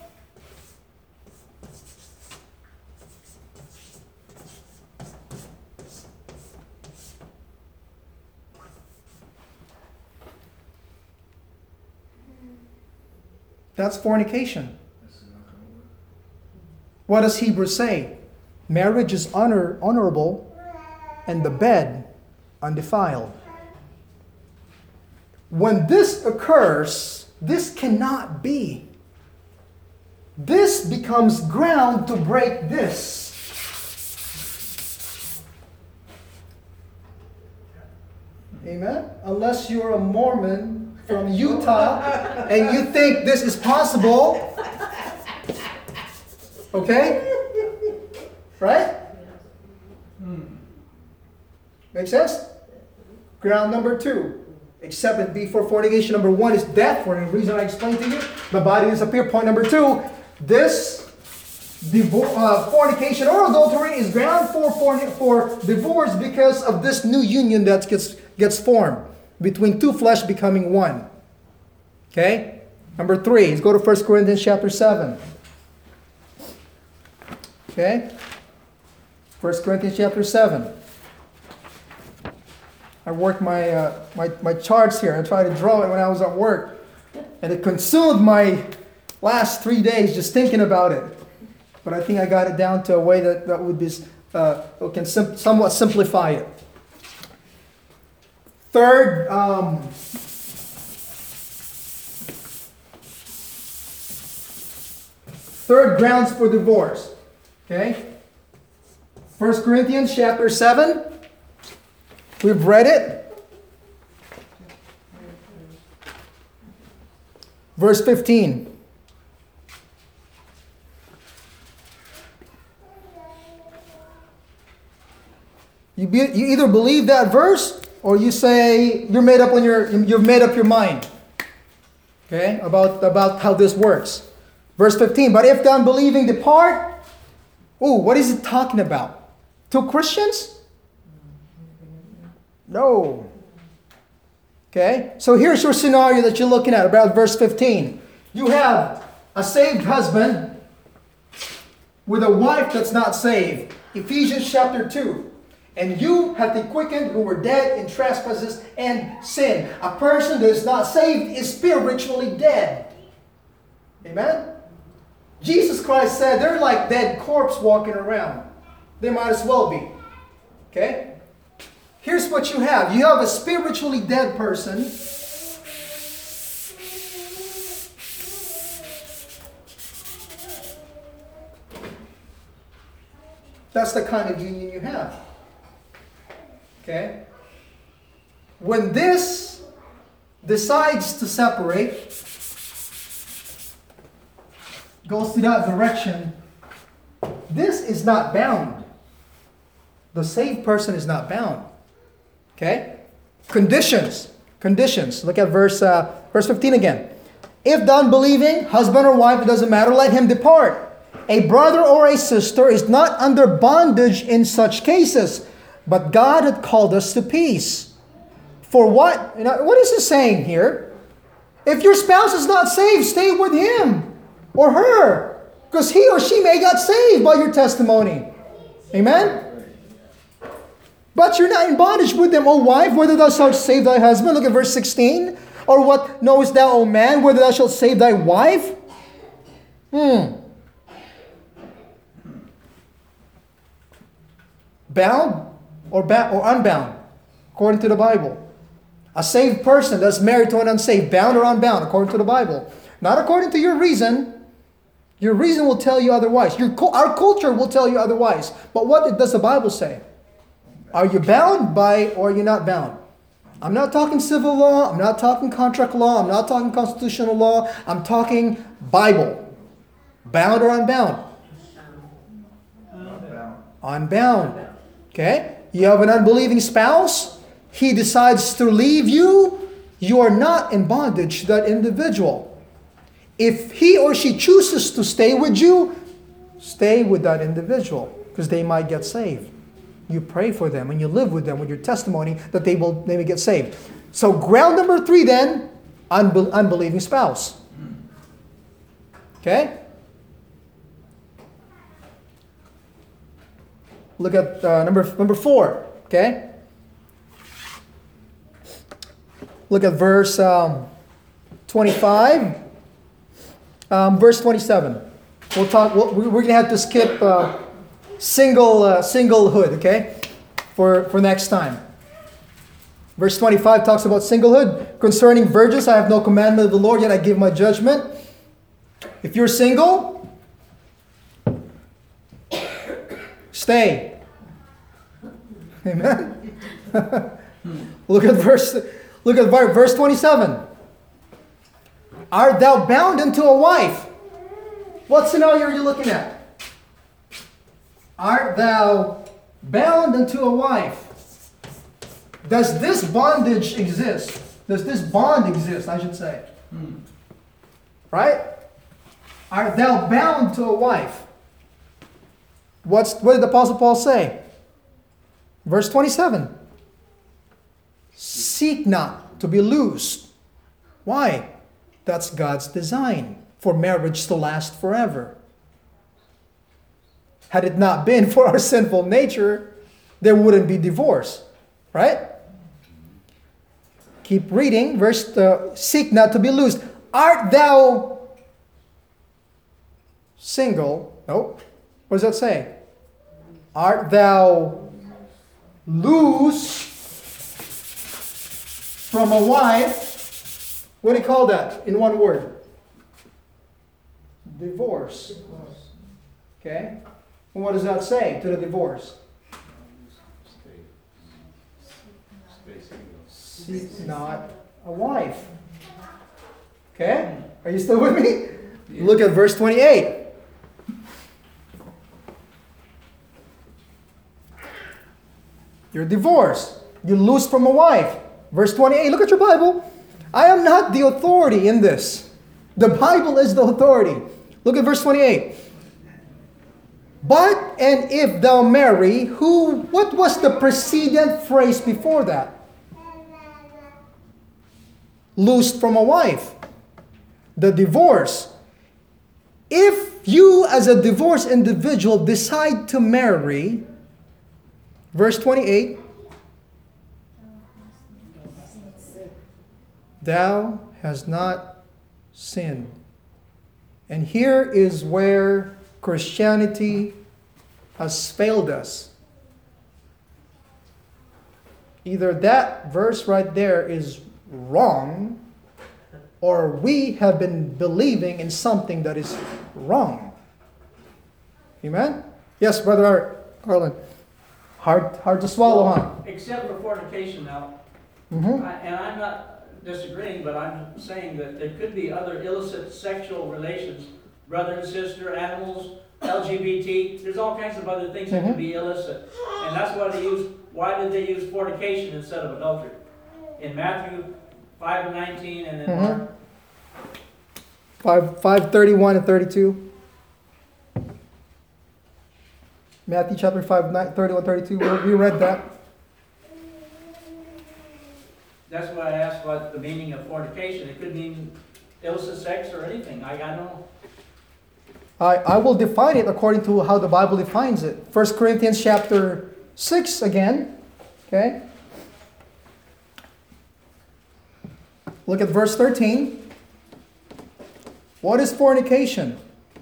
That's fornication. What does Hebrews say? Marriage is honor, honorable, and the bed undefiled. When this occurs, this cannot be. This becomes ground to break this. Amen? Unless you're a Mormon from Utah and you think this is possible. Okay? Right? Make sense? Ground number two. Except it be for fornication. Number one is death, for the reason I explained to you. The body disappear. Point number two. This divo- uh, fornication or adultery is ground for, for, for divorce because of this new union that gets, gets formed between two flesh becoming one. Okay? Number three. Let's go to First Corinthians chapter seven. Okay? First Corinthians chapter seven. I worked my, uh, my my charts here. I tried to draw it when I was at work. And it consumed my last three days just thinking about it. But I think I got it down to a way that, that would be, uh, can sim- somewhat simplify it. Third, um, third grounds for divorce. Okay? First Corinthians chapter seven. We've read it. Verse fifteen. You, be, you either believe that verse or you say you're made up on your you've made up your mind. Okay, about, about how this works. Verse fifteen, but if the unbelieving depart, oh, what is it talking about? To Christians? No. Okay, so here's your scenario that you're looking at about verse fifteen. You have a saved husband with a wife that's not saved. Ephesians chapter two. And you have been quickened who were dead in trespasses and sin. A person that is not saved is spiritually dead. Amen? Jesus Christ said they're like dead corpse walking around. They might as well be. Okay? Here's what you have. You have a spiritually dead person. That's the kind of union you have. Okay? When this decides to separate, goes to that direction, this is not bound. The saved person is not bound. Okay? Conditions. Conditions. Look at verse, uh, verse fifteen again. If the unbelieving, husband or wife, it doesn't matter, let him depart. A brother or a sister is not under bondage in such cases, but God had called us to peace. For what? You know, what is it saying here? If your spouse is not saved, stay with him or her, because he or she may got saved by your testimony. Amen? But you're not in bondage with them, O wife, whether thou shalt save thy husband. Look at verse sixteen. Or what knowest thou, O man, whether thou shalt save thy wife? Hmm. Bound or, ba- or unbound, according to the Bible. A saved person that's married to an unsaved, bound or unbound, according to the Bible. Not according to your reason. Your reason will tell you otherwise. Your, our culture will tell you otherwise. But what does the Bible say? Are you bound by or are you not bound? I'm not talking civil law. I'm not talking contract law. I'm not talking constitutional law. I'm talking Bible. Bound or unbound? Unbound. Unbound. Okay? You have an unbelieving spouse. He decides to leave you. You are not in bondage to that individual. If he or she chooses to stay with you, stay with that individual because they might get saved. You pray for them and you live with them with your testimony that they will they may get saved. So ground number three then, unbe- unbelieving spouse. Okay? Look at uh, number number four. Okay? Look at verse um, twenty-five. Um, verse twenty-seven. We'll talk. We'll, we're going to have to skip uh, single uh, singlehood. Okay, for for next time. Verse twenty-five talks about singlehood. Concerning virgins, I have no commandment of the Lord, yet I give my judgment. If you're single, stay. Amen. Look at verse. Look at verse twenty-seven. Art thou bound unto a wife? What scenario are you looking at? Art thou bound unto a wife? Does this bondage exist? Does this bond exist, I should say? Hmm. Right? Art thou bound to a wife? What's, what did the Apostle Paul say? Verse twenty-seven. Seek not to be loosed. Why? That's God's design for marriage to last forever. Had it not been for our sinful nature, there wouldn't be divorce. Right? Keep reading. Verse, uh, seek not to be loosed. Art thou single? Nope. What does that say? Art thou loose from a wife? What do you call that in one word? Divorce. Okay? And what does that say to the divorce? Seek not a wife. Okay? Are you still with me? Look at verse twenty-eight. You're divorced. You're loosed from a wife. Verse twenty-eight, look at your Bible. I am not the authority in this. The Bible is the authority. Look at verse twenty-eight. But, and if thou marry, who, what was the precedent phrase before that? Loosed from a wife. The divorce. If you as a divorced individual decide to marry, verse twenty-eight, thou hast not sinned. And here is where Christianity has failed us. Either that verse right there is wrong, or we have been believing in something that is wrong. Amen? Yes, Brother Arlen. Hard, hard to swallow, huh? Except for fornication now, Mm-hmm. I- and I'm not disagreeing, but I'm saying that there could be other illicit sexual relations, brother and sister, animals, L G B T, there's all kinds of other things that Mhm. could be illicit. And that's why they use, why did they use fornication instead of adultery? In Matthew five and nineteen and in Mhm. Mark. Five, five thirty-one and thirty-two. Matthew chapter five, nine, thirty-one, thirty-two. We we read that. That's why I asked what the meaning of fornication. It could mean illicit sex or anything. I, I don't know. I, I will define it according to how the Bible defines it. First Corinthians chapter six again. Okay. Look at verse thirteen. What is fornication?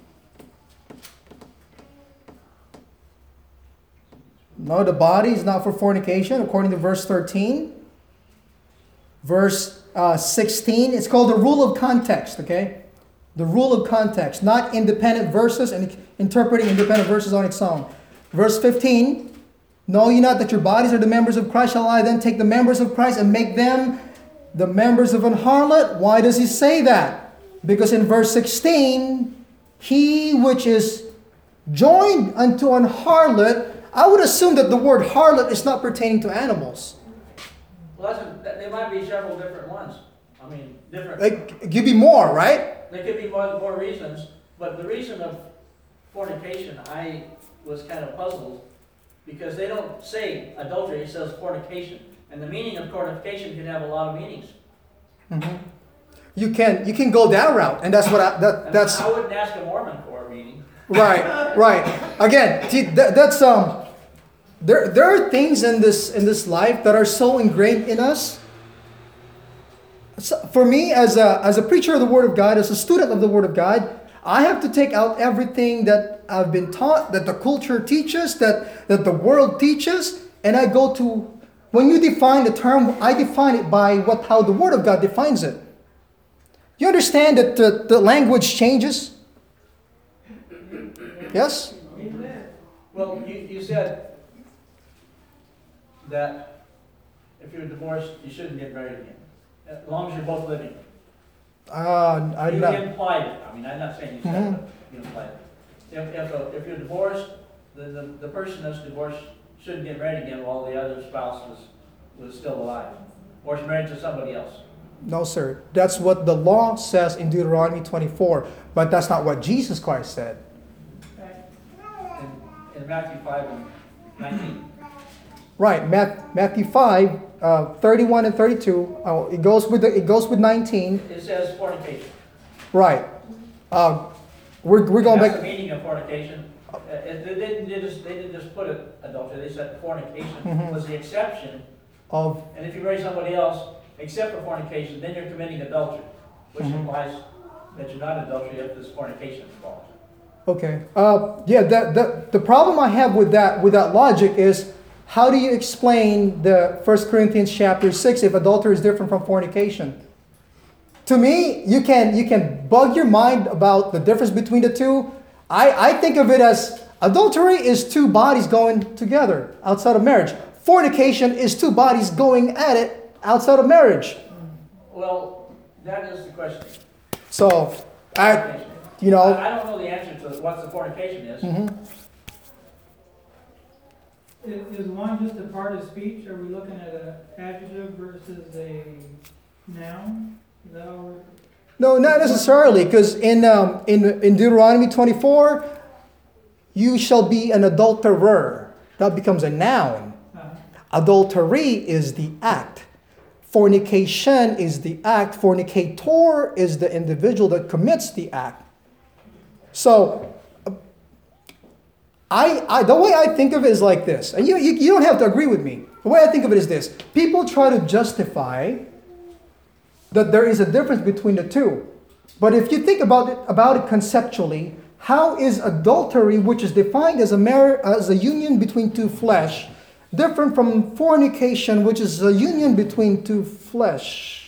No, the body is not for fornication, according to verse thirteen. Verse uh, sixteen, it's called the rule of context, okay? The rule of context, not independent verses and interpreting independent verses on its own. Verse fifteen, know ye not that your bodies are the members of Christ? Shall I then take the members of Christ and make them the members of an harlot? Why does he say that? Because in verse sixteen, he which is joined unto an harlot, I would assume that the word harlot is not pertaining to animals. Well, that's a, there might be several different ones. I mean, different. It could be more, right? There could be more, more reasons, but the reason of fornication, I was kind of puzzled because they don't say adultery, it says fornication. And the meaning of fornication can have a lot of meanings. Mm-hmm. You can you can go that route, and that's what I, that And that's I wouldn't ask a Mormon for a meaning. right, right. Again, see, that, that's um. There, there are things in this in this life that are so ingrained in us. So for me, as a as a preacher of the Word of God, as a student of the Word of God, I have to take out everything that I've been taught, that the culture teaches, that that the world teaches, and I go to. When you define the term, I define it by what how the Word of God defines it. You understand that the, the language changes? Yes? Well, you, you said that if you're divorced, you shouldn't get married again, as long as you're both living. Uh, I'm You not. implied it. I mean, I'm not saying you said Mhm. it, you implied it. If, if, uh, if you're divorced, the, the, the person that's divorced shouldn't get married again while the other spouse was, was still alive, or is married to somebody else. No, sir. That's what the law says in Deuteronomy twenty-four, but that's not what Jesus Christ said. In, in Matthew five and nineteen. Right, Math, Matthew five, uh, thirty-one and thirty-two. Oh, it goes with the, it goes with nineteen. It says fornication. Right. Uh, we're we're going That's back. the meaning of fornication. Uh, it- They didn't, they just, they didn't just put it adultery, they said fornication Mhm. was the exception. Of And if you marry somebody else, except for fornication, then you're committing adultery, which Mhm. implies that you're not adultery if there's fornication involved. okay. Uh, yeah. The, the the problem I have with that with that logic is, how do you explain the First Corinthians chapter six if adultery is different from fornication? To me, you can you can bug your mind about the difference between the two. I, I think of it as adultery is two bodies going together outside of marriage. Fornication is two bodies going at it outside of marriage. Well, that is the question. So, I, Fornication. you know, I I don't know the answer to what the fornication is. mhm. Is, is one just a part of speech? Are we looking at an adjective versus a noun? Is that all we're? No, not necessarily, because in, um, in, in Deuteronomy twenty-four, you shall be an adulterer. That becomes a noun. Uh, Adultery is the act. Fornication is the act. Fornicator is the individual that commits the act. So, uh, I, I, the way I think of it is like this. And you, you, you don't have to agree with me. The way I think of it is this. People try to justify that there is a difference between the two. But if you think about it, about it conceptually, how is adultery, which is defined as a, mar- as a union between two flesh, different from fornication, which is a union between two flesh?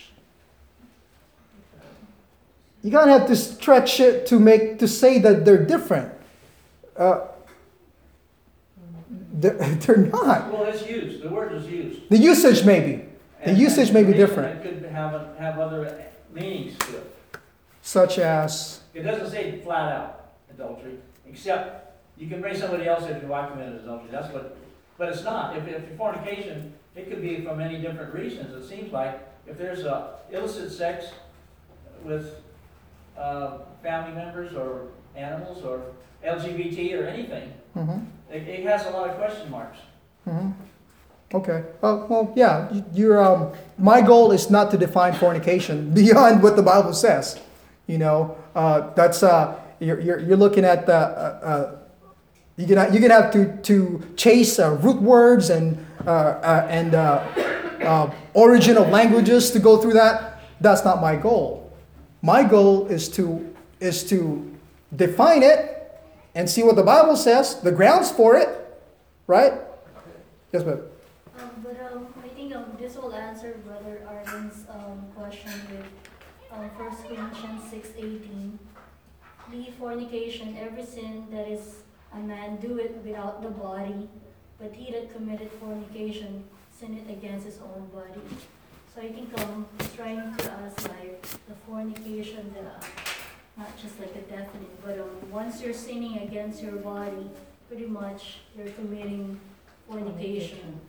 You gotta have to stretch it to make to say that they're different. Uh, they're, they're not. Well, it's used, the word is used. The usage may be. The And- usage and may be reason different. It could have, a- have other meanings to it. Such as, It doesn't say flat out adultery, except you can bring somebody else if you I committed adultery, that's what, but it's not. If, if fornication, it could be for many different reasons, it seems like. If there's a illicit sex with, uh, family members or animals or L G B T or anything, mhm, it, it has a lot of question marks. mhm. Okay. Uh, well, yeah. y- You're. Um, my goal is not to define fornication beyond what the Bible says. You know, uh, that's uh, you're, you're you're looking at the. Uh, uh, you're gonna you're gonna have to to chase uh, root words and uh, uh, and uh, uh, origin of languages to go through that. That's not my goal. My goal is to is to define it and see what the Bible says, the grounds for it, right? Yes, ma'am. Um, but um, I think um, this will answer Brother Arden's um, question with um, First Corinthians six eighteen. Leave fornication, every sin that is a man do it without the body, but he that committed fornication sinned against his own body. So I think um, he's trying to ask like the fornication, the not just like a definite, but um, once you're sinning against your body, pretty much you're committing fornication.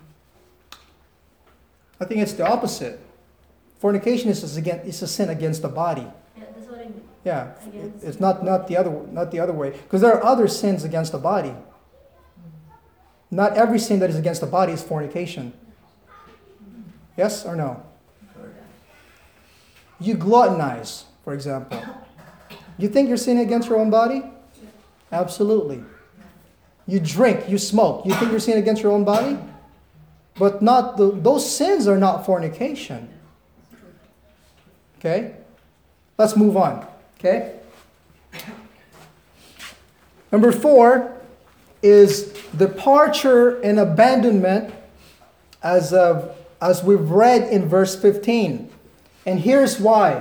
I think it's the opposite. Fornication is a, against, is a sin against the body. Yeah, that's what I mean. Yeah, Against- it's not, not the other not the other way. Because there are other sins against the body. Not every sin that is against the body is fornication. Yes or no? You gluttonize, for example. You think you're sinning against your own body? Absolutely. You drink, you smoke. You think you're sinning against your own body? But not the, those sins are not fornication. Okay? Let's move on. Okay? Number four is departure and abandonment as of, as we've read in verse fifteen. And here's why.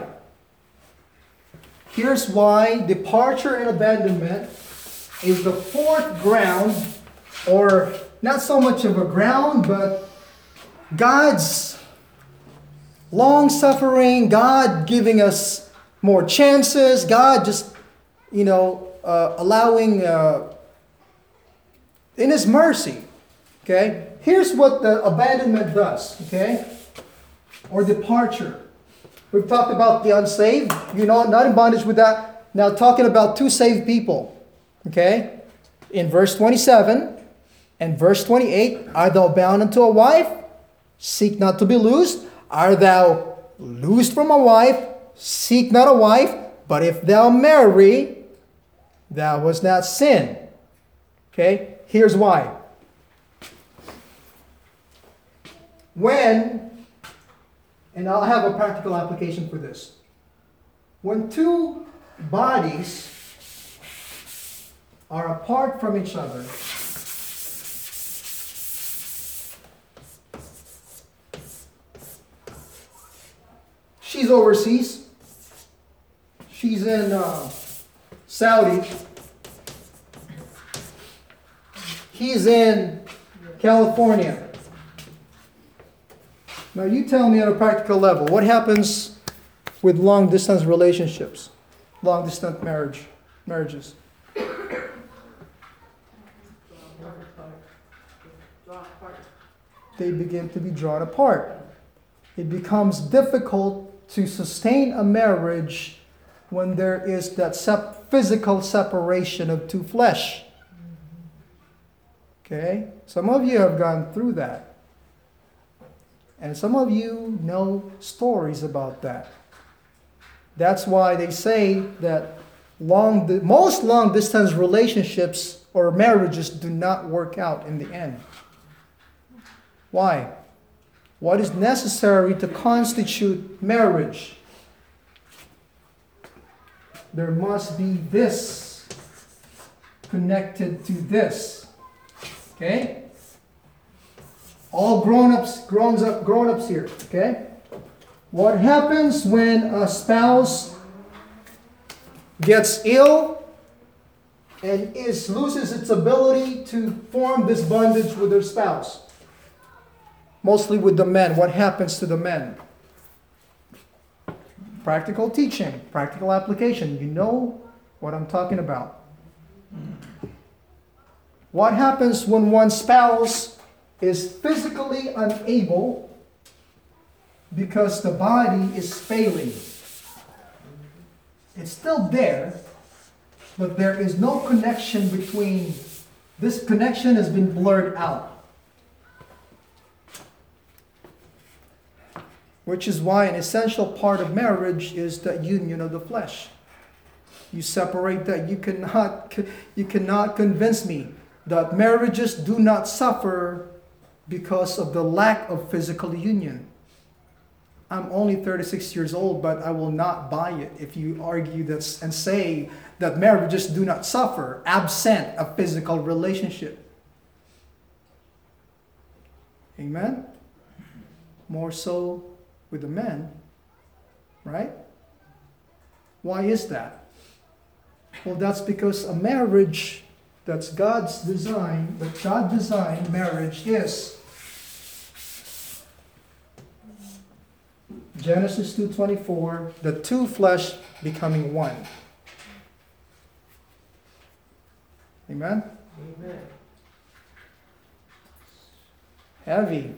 Here's why departure and abandonment is the fourth ground, or not so much of a ground, but God's long suffering, God giving us more chances, God just, you know, uh, allowing uh, in His mercy. Okay? Here's what the abandonment does, okay? Or departure. We've talked about the unsaved, you know, not in bondage with that. Now talking about two saved people. Okay? In verse twenty-seven and verse twenty-eight, art thou bound unto a wife? Seek not to be loosed. Art thou loosed from a wife? Seek not a wife. But if thou marry, thou hast not sinned. Okay? Here's why. When, and I'll have a practical application for this. When two bodies are apart from each other, she's overseas, she's in uh, Saudi, he's in California. Now you tell me on a practical level, what happens with long distance relationships? long distance marriage, marriages? They begin to be drawn apart. It becomes difficult to sustain a marriage when there is that sep- physical separation of two flesh. Okay? Some of you have gone through that. And some of you know stories about that. That's why they say that long, di- most long distance relationships or marriages do not work out in the end. Why? What is necessary to constitute marriage? There must be this connected to this. Okay? All grown-ups, grown up, grown-ups here. Okay? What happens when a spouse gets ill and is loses its ability to form this bondage with their spouse? Mostly with the men. What happens to the men? Practical teaching, practical application. You know what I'm talking about. What happens when one spouse is physically unable because the body is failing? It's still there, but there is no connection between, this connection has been blurred out. Which is why an essential part of marriage is the union of the flesh. You separate that. You cannot, you cannot convince me that marriages do not suffer because of the lack of physical union. I'm only thirty-six years old, but I will not buy it if you argue that and say that marriages do not suffer absent a physical relationship. Amen? More so with the men, right? Why is that? Well, that's because a marriage that's God's design, that God designed marriage is Genesis two twenty-four, the two flesh becoming one. Amen? Amen. Heavy.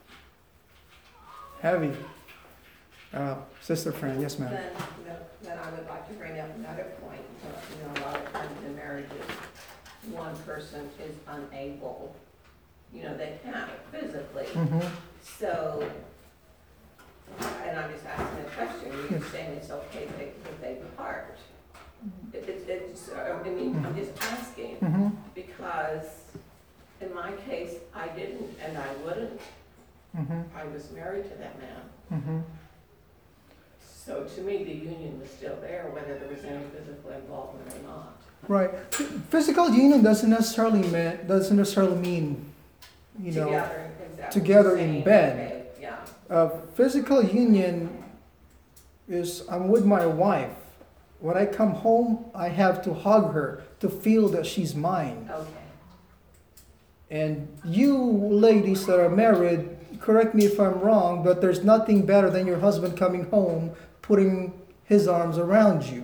Heavy. Uh, Sister Fran, yes ma'am. Then, then- then I would like to bring up another point. Uh, You know, a lot of times in marriages, one person is unable, you know, they can't physically. Mhm. So, and I'm just asking a question, you're saying it's okay if they, if they part? It, it- it's, uh, I mean, I'm just asking, Mhm. because in my case, I didn't and I wouldn't. Mhm. I was married to that man. Mhm. So to me, the union was still there, whether there was any physical involvement or not. Right. Physical union doesn't necessarily mean doesn't necessarily mean, you know, Together, exactly. together in Same, bed. okay, yeah, uh, physical union is I'm with my wife. When I come home, I have to hug her to feel that she's mine. okay. And you ladies that are married, correct me if I'm wrong, but there's nothing better than your husband coming home, putting his arms around you.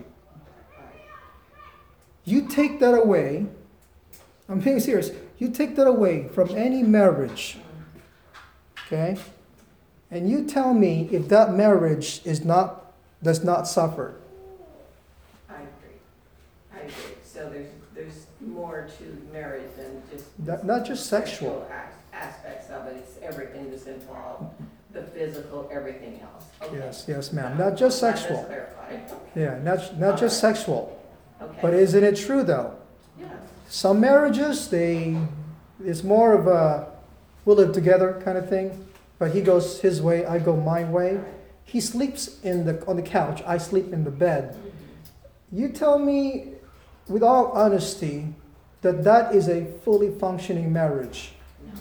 You take that away, I'm being serious, you take that away from any marriage, okay? And you tell me if that marriage is not, does not suffer. I agree. I agree. So there's, there's more to marriage than just. Not- not just sexual. as- Aspects of it, it's everything that's involved, the physical, everything else. Okay. Yes, yes, ma'am. Not just That is sexual. clarified. Yeah, not, not just sexual. Okay. But isn't it true though? Yes. Some marriages, they, it's more of a, we'll live together kind of thing. But he goes his way, I go my way. He sleeps in the, on the couch, I sleep in the bed. You tell me, with all honesty, that that is a fully functioning marriage. No.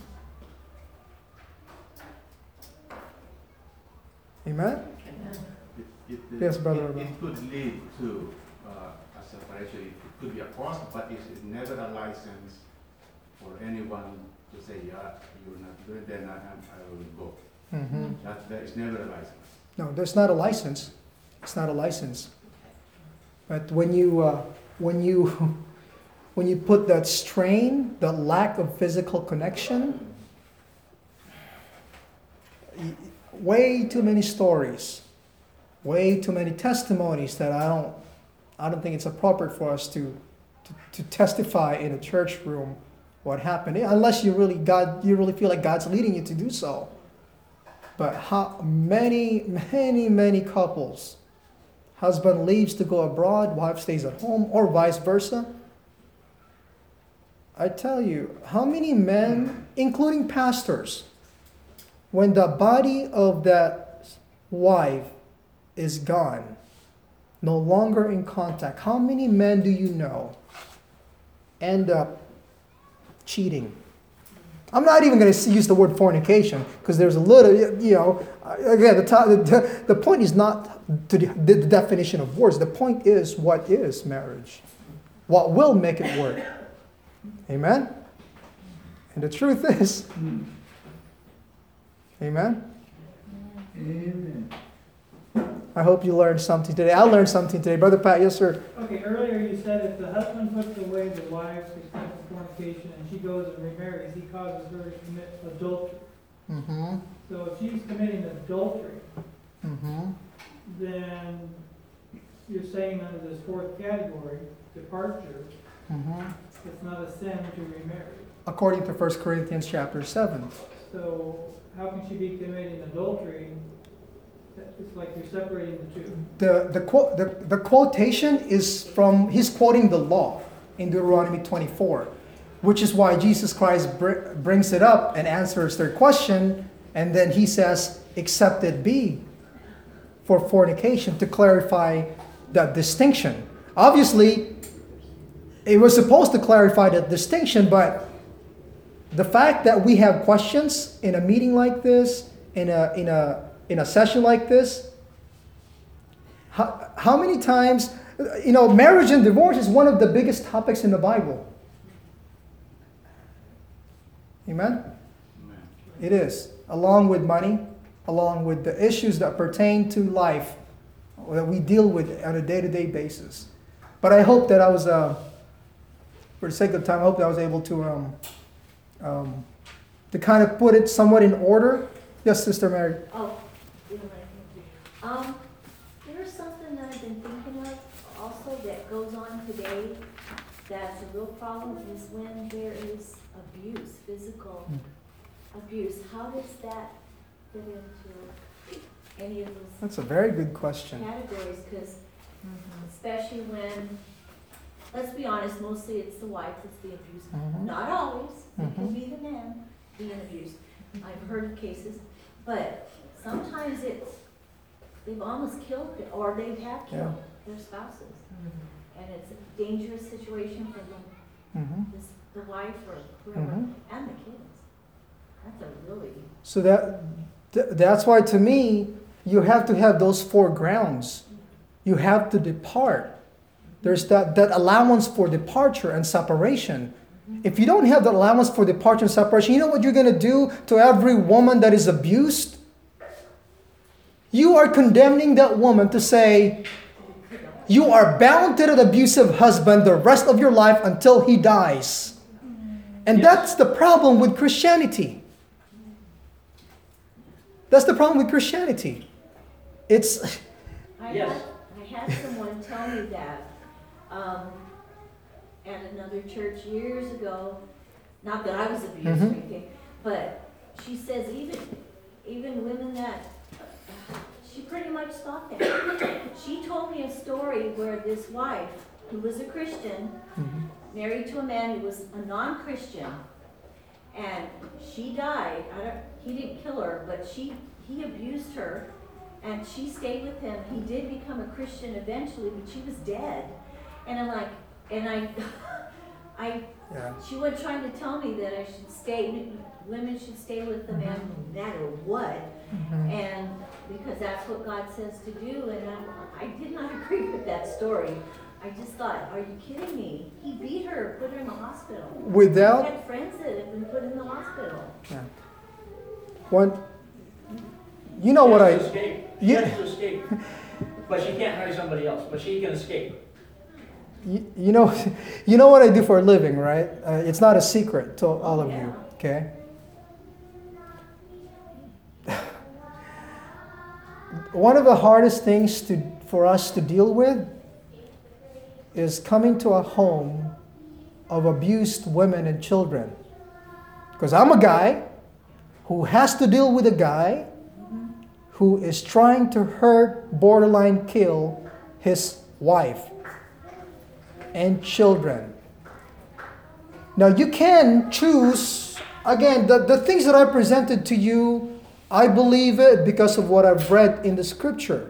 Amen? Amen. It- it- Yes, Brother It, Abel. it could lead to uh, a separation. It could be a cost, but it's never a license for anyone to say, yeah, you're not doing that, and I, I will go. hmm That, that is never a license. No, there's not a license. It's not a license. But when you uh, when you when you put that strain, the lack of physical connection, y- way too many stories, way too many testimonies that I don't I don't think it's appropriate for us to to, to testify in a church room what happened, unless you really God you really feel like God's leading you to do so. But how many many many couples, husband leaves to go abroad, wife stays at home, or vice versa. I tell you, how many men, including pastors, when the body of that wife is gone, no longer in contact, how many men do you know end up cheating? I'm not even going to use the word fornication because there's a little, you know, again, the, the, the point is not to the, the definition of words. The point is what is marriage? What will make it work? Amen? And the truth is, amen? Amen. I hope you learned something today. I learned something today. Brother Pat, yes, sir. Okay, earlier you said if the husband puts away the wife except for fornication and she goes and remarries, he causes her to commit adultery. Mm-hmm. So if she's committing adultery, Mm-hmm. then you're saying under this fourth category, departure, Mm-hmm. it's not a sin to remarry. According to First Corinthians chapter seven. So how can she be committing adultery? It's like you're separating the two. The, the, quote, the, the quotation is from, he's quoting the law in Deuteronomy twenty-four, which is why Jesus Christ br- brings it up and answers their question, and then he says, except it be for fornication, to clarify that distinction. Obviously, it was supposed to clarify that distinction, but the fact that we have questions in a meeting like this, in a, in a, in a session like this, how, how many times, you know, marriage and divorce is one of the biggest topics in the Bible. Amen? Amen. It is, along with money, along with the issues that pertain to life that we deal with on a day-to-day basis. But I hope that I was, uh, for the sake of time, I hope that I was able to, um, um, to kind of put it somewhat in order. Yes, Sister Mary. Oh, you don't like me. Um, there's something that I've been thinking of also that goes on today that's a real problem is when there is abuse, physical abuse. How does that fit into any of those That's a very good question. categories? Because especially when, let's be honest, mostly it's the wife that's the abused. Mhm. Not always. It can Mhm. be the man being abused. I've heard of cases, but sometimes it's, they've almost killed, it, or they have killed their spouses. And it's a dangerous situation for the, Mhm. this, the wife or whoever, Mhm. and the kids. That's a really, So that th- that's why, to me, you have to have those four grounds. You have to depart. There's that, that allowance for departure and separation. If you don't have that allowance for departure and separation, you know what you're going to do to every woman that is abused? You are condemning that woman to say, you are bound to that abusive husband the rest of your life until he dies. And Yes. that's the problem with Christianity. That's the problem with Christianity. It's, I Yes. had, I had someone tell me that, um, at another church years ago, not that I was abused or Mhm. anything, but she says even, even women that, she pretty much thought that. She told me a story where this wife, who was a Christian, married to a man who was a non-Christian, and she died. I don't, he didn't kill her, but she, he abused her, and she stayed with him. He did become a Christian eventually, but she was dead. And I'm like, and I, I, yeah. she was trying to tell me that I should stay, women should stay with the man no matter what, and because that's what God says to do, and I, I did not agree with that story. I just thought, are you kidding me? He beat her, put her in the hospital. Without- I had friends that have been put in the hospital. Yeah. One, you know what I, She has to escape. She you- has to escape. But she can't marry somebody else, but she can escape. you, you know, you know what I do for a living, right? Uh, it's not a secret to all of you, okay? One of the hardest things to, for us to deal with is coming to a home of abused women and children. Because I'm a guy who has to deal with a guy who is trying to hurt, borderline kill his wife and children. Now you can choose, again, the, the things that I presented to you, I believe it because of what I've read in the scripture.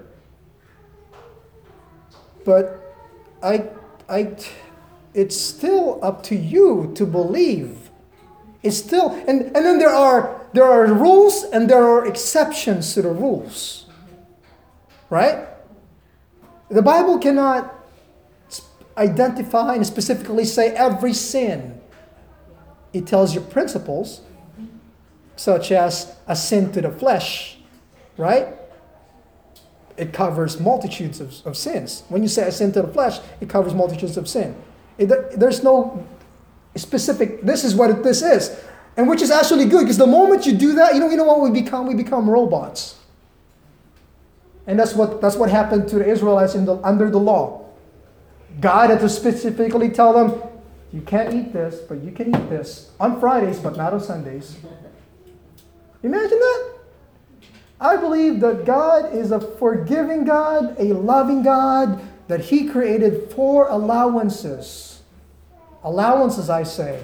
But I, I, it's still up to you to believe. It's still, and, and then there are there are rules and there are exceptions to the rules. Right? The Bible cannot identify and specifically say every sin. It tells you principles, such as a sin to the flesh, right? It covers multitudes of, of sins. When you say a sin to the flesh, it covers multitudes of sin. It, there's no specific, this is what it, this is. And which is actually good, because the moment you do that, you know, you know what we become? We become robots. And that's what that's what happened to the Israelites in the, under the law. God had to specifically tell them, you can't eat this, but you can eat this on Fridays, but not on Sundays. Imagine that. I believe that God is a forgiving God, a loving God, that He created for allowances. Allowances, I say.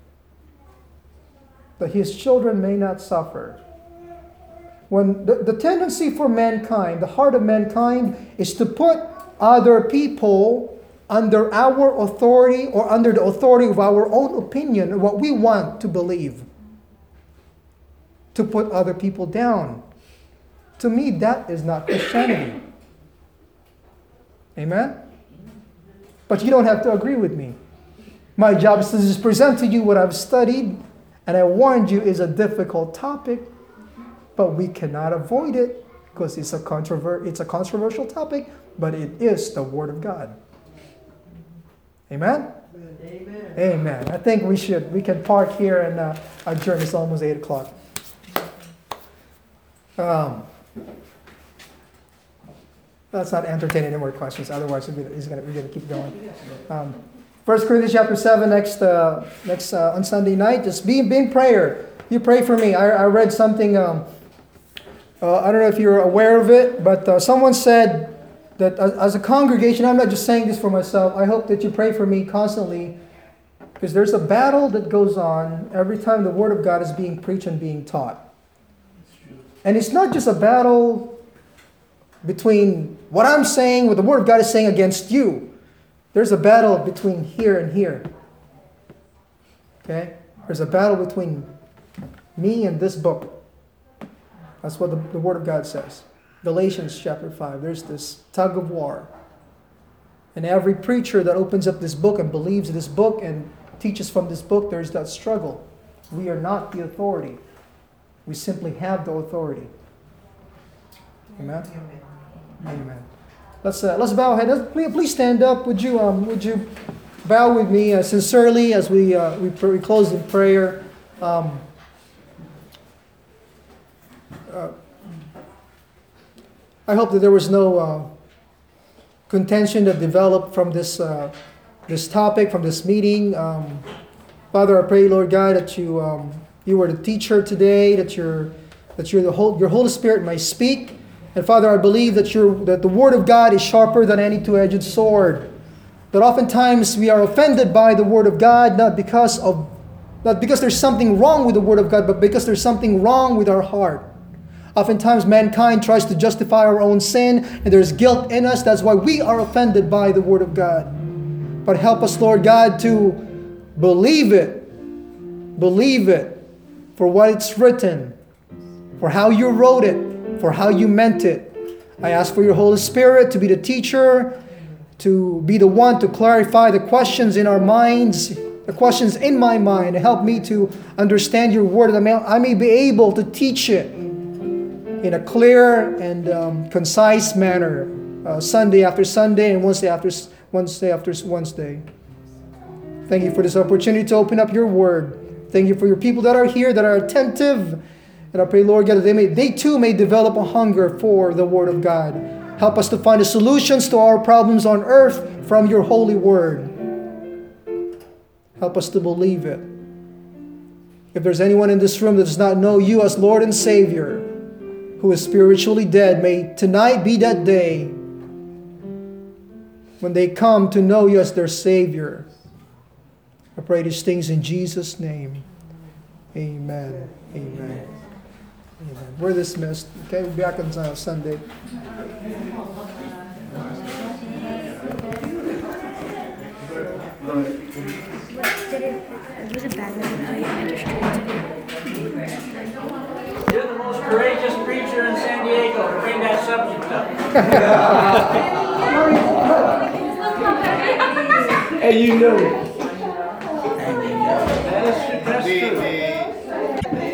That His children may not suffer. When the, the tendency for mankind, the heart of mankind, is to put other people under our authority or under the authority of our own opinion, what we want to believe. To put other people down. To me, that is not Christianity. Amen? But you don't have to agree with me. My job is to just present to you what I've studied, and I warned you is a difficult topic, but we cannot avoid it because it's a controver- it's a controversial topic, but it is the Word of God. Amen? Amen. Amen. I think we should, we can park here and uh, adjourn. It's almost eight o'clock. Um, let's not entertain any more questions. Otherwise, we're going to keep going. Um, First Corinthians chapter seven next uh, next uh, on Sunday night. Just be, be in prayer. You pray for me. I, I read something. Um, uh, I don't know if you're aware of it, but uh, someone said that as, as a congregation, I'm not just saying this for myself. I hope that you pray for me constantly, because there's a battle that goes on every time the Word of God is being preached and being taught. And it's not just a battle between what I'm saying, what the Word of God is saying against you. There's a battle between here and here. Okay? There's a battle between me and this book. That's what the, the Word of God says. Galatians chapter five. There's this tug of war. And every preacher that opens up this book and believes this book and teaches from this book, there's that struggle. We are not the authority. We simply have the authority. Amen? Amen. Amen. Let's uh, let's bow our head. Let's, please, please stand up. Would you um would you bow with me uh, sincerely as we uh, we, pr- we close in prayer. Um, uh, I hope that there was no uh, contention that developed from this uh, this topic, from this meeting. Um, Father, I pray, Lord God, that you um, you were the teacher today. That you're that you're the whole your Holy Spirit may speak. And Father, I believe that your that the Word of God is sharper than any two-edged sword. That oftentimes we are offended by the Word of God, not because of not because there's something wrong with the Word of God, but because there's something wrong with our heart. Oftentimes mankind tries to justify our own sin, and there's guilt in us. That's why we are offended by the Word of God. But help us, Lord God, to believe it. Believe it for what it's written, for how you wrote it, for how you meant it. I ask for your Holy Spirit to be the teacher, to be the one to clarify the questions in our minds, the questions in my mind, and help me to understand your word, that I may be able to teach it in a clear and um, concise manner, uh, Sunday after Sunday and Wednesday after Wednesday after Wednesday. Thank you for this opportunity to open up your word. Thank you for your people that are here, that are attentive. And I pray, Lord God, that they, may, they too may develop a hunger for the word of God. Help us to find the solutions to our problems on earth from your holy word. Help us to believe it. If there's anyone in this room that does not know you as Lord and Savior, who is spiritually dead, may tonight be that day when they come to know you as their Savior. I pray these things in Jesus' name. Amen. Amen. Amen. We're dismissed. Okay, we'll be back on uh, Sunday. You're the most courageous preacher in San Diego to bring that subject up. Hey, you know it. That is, that's true.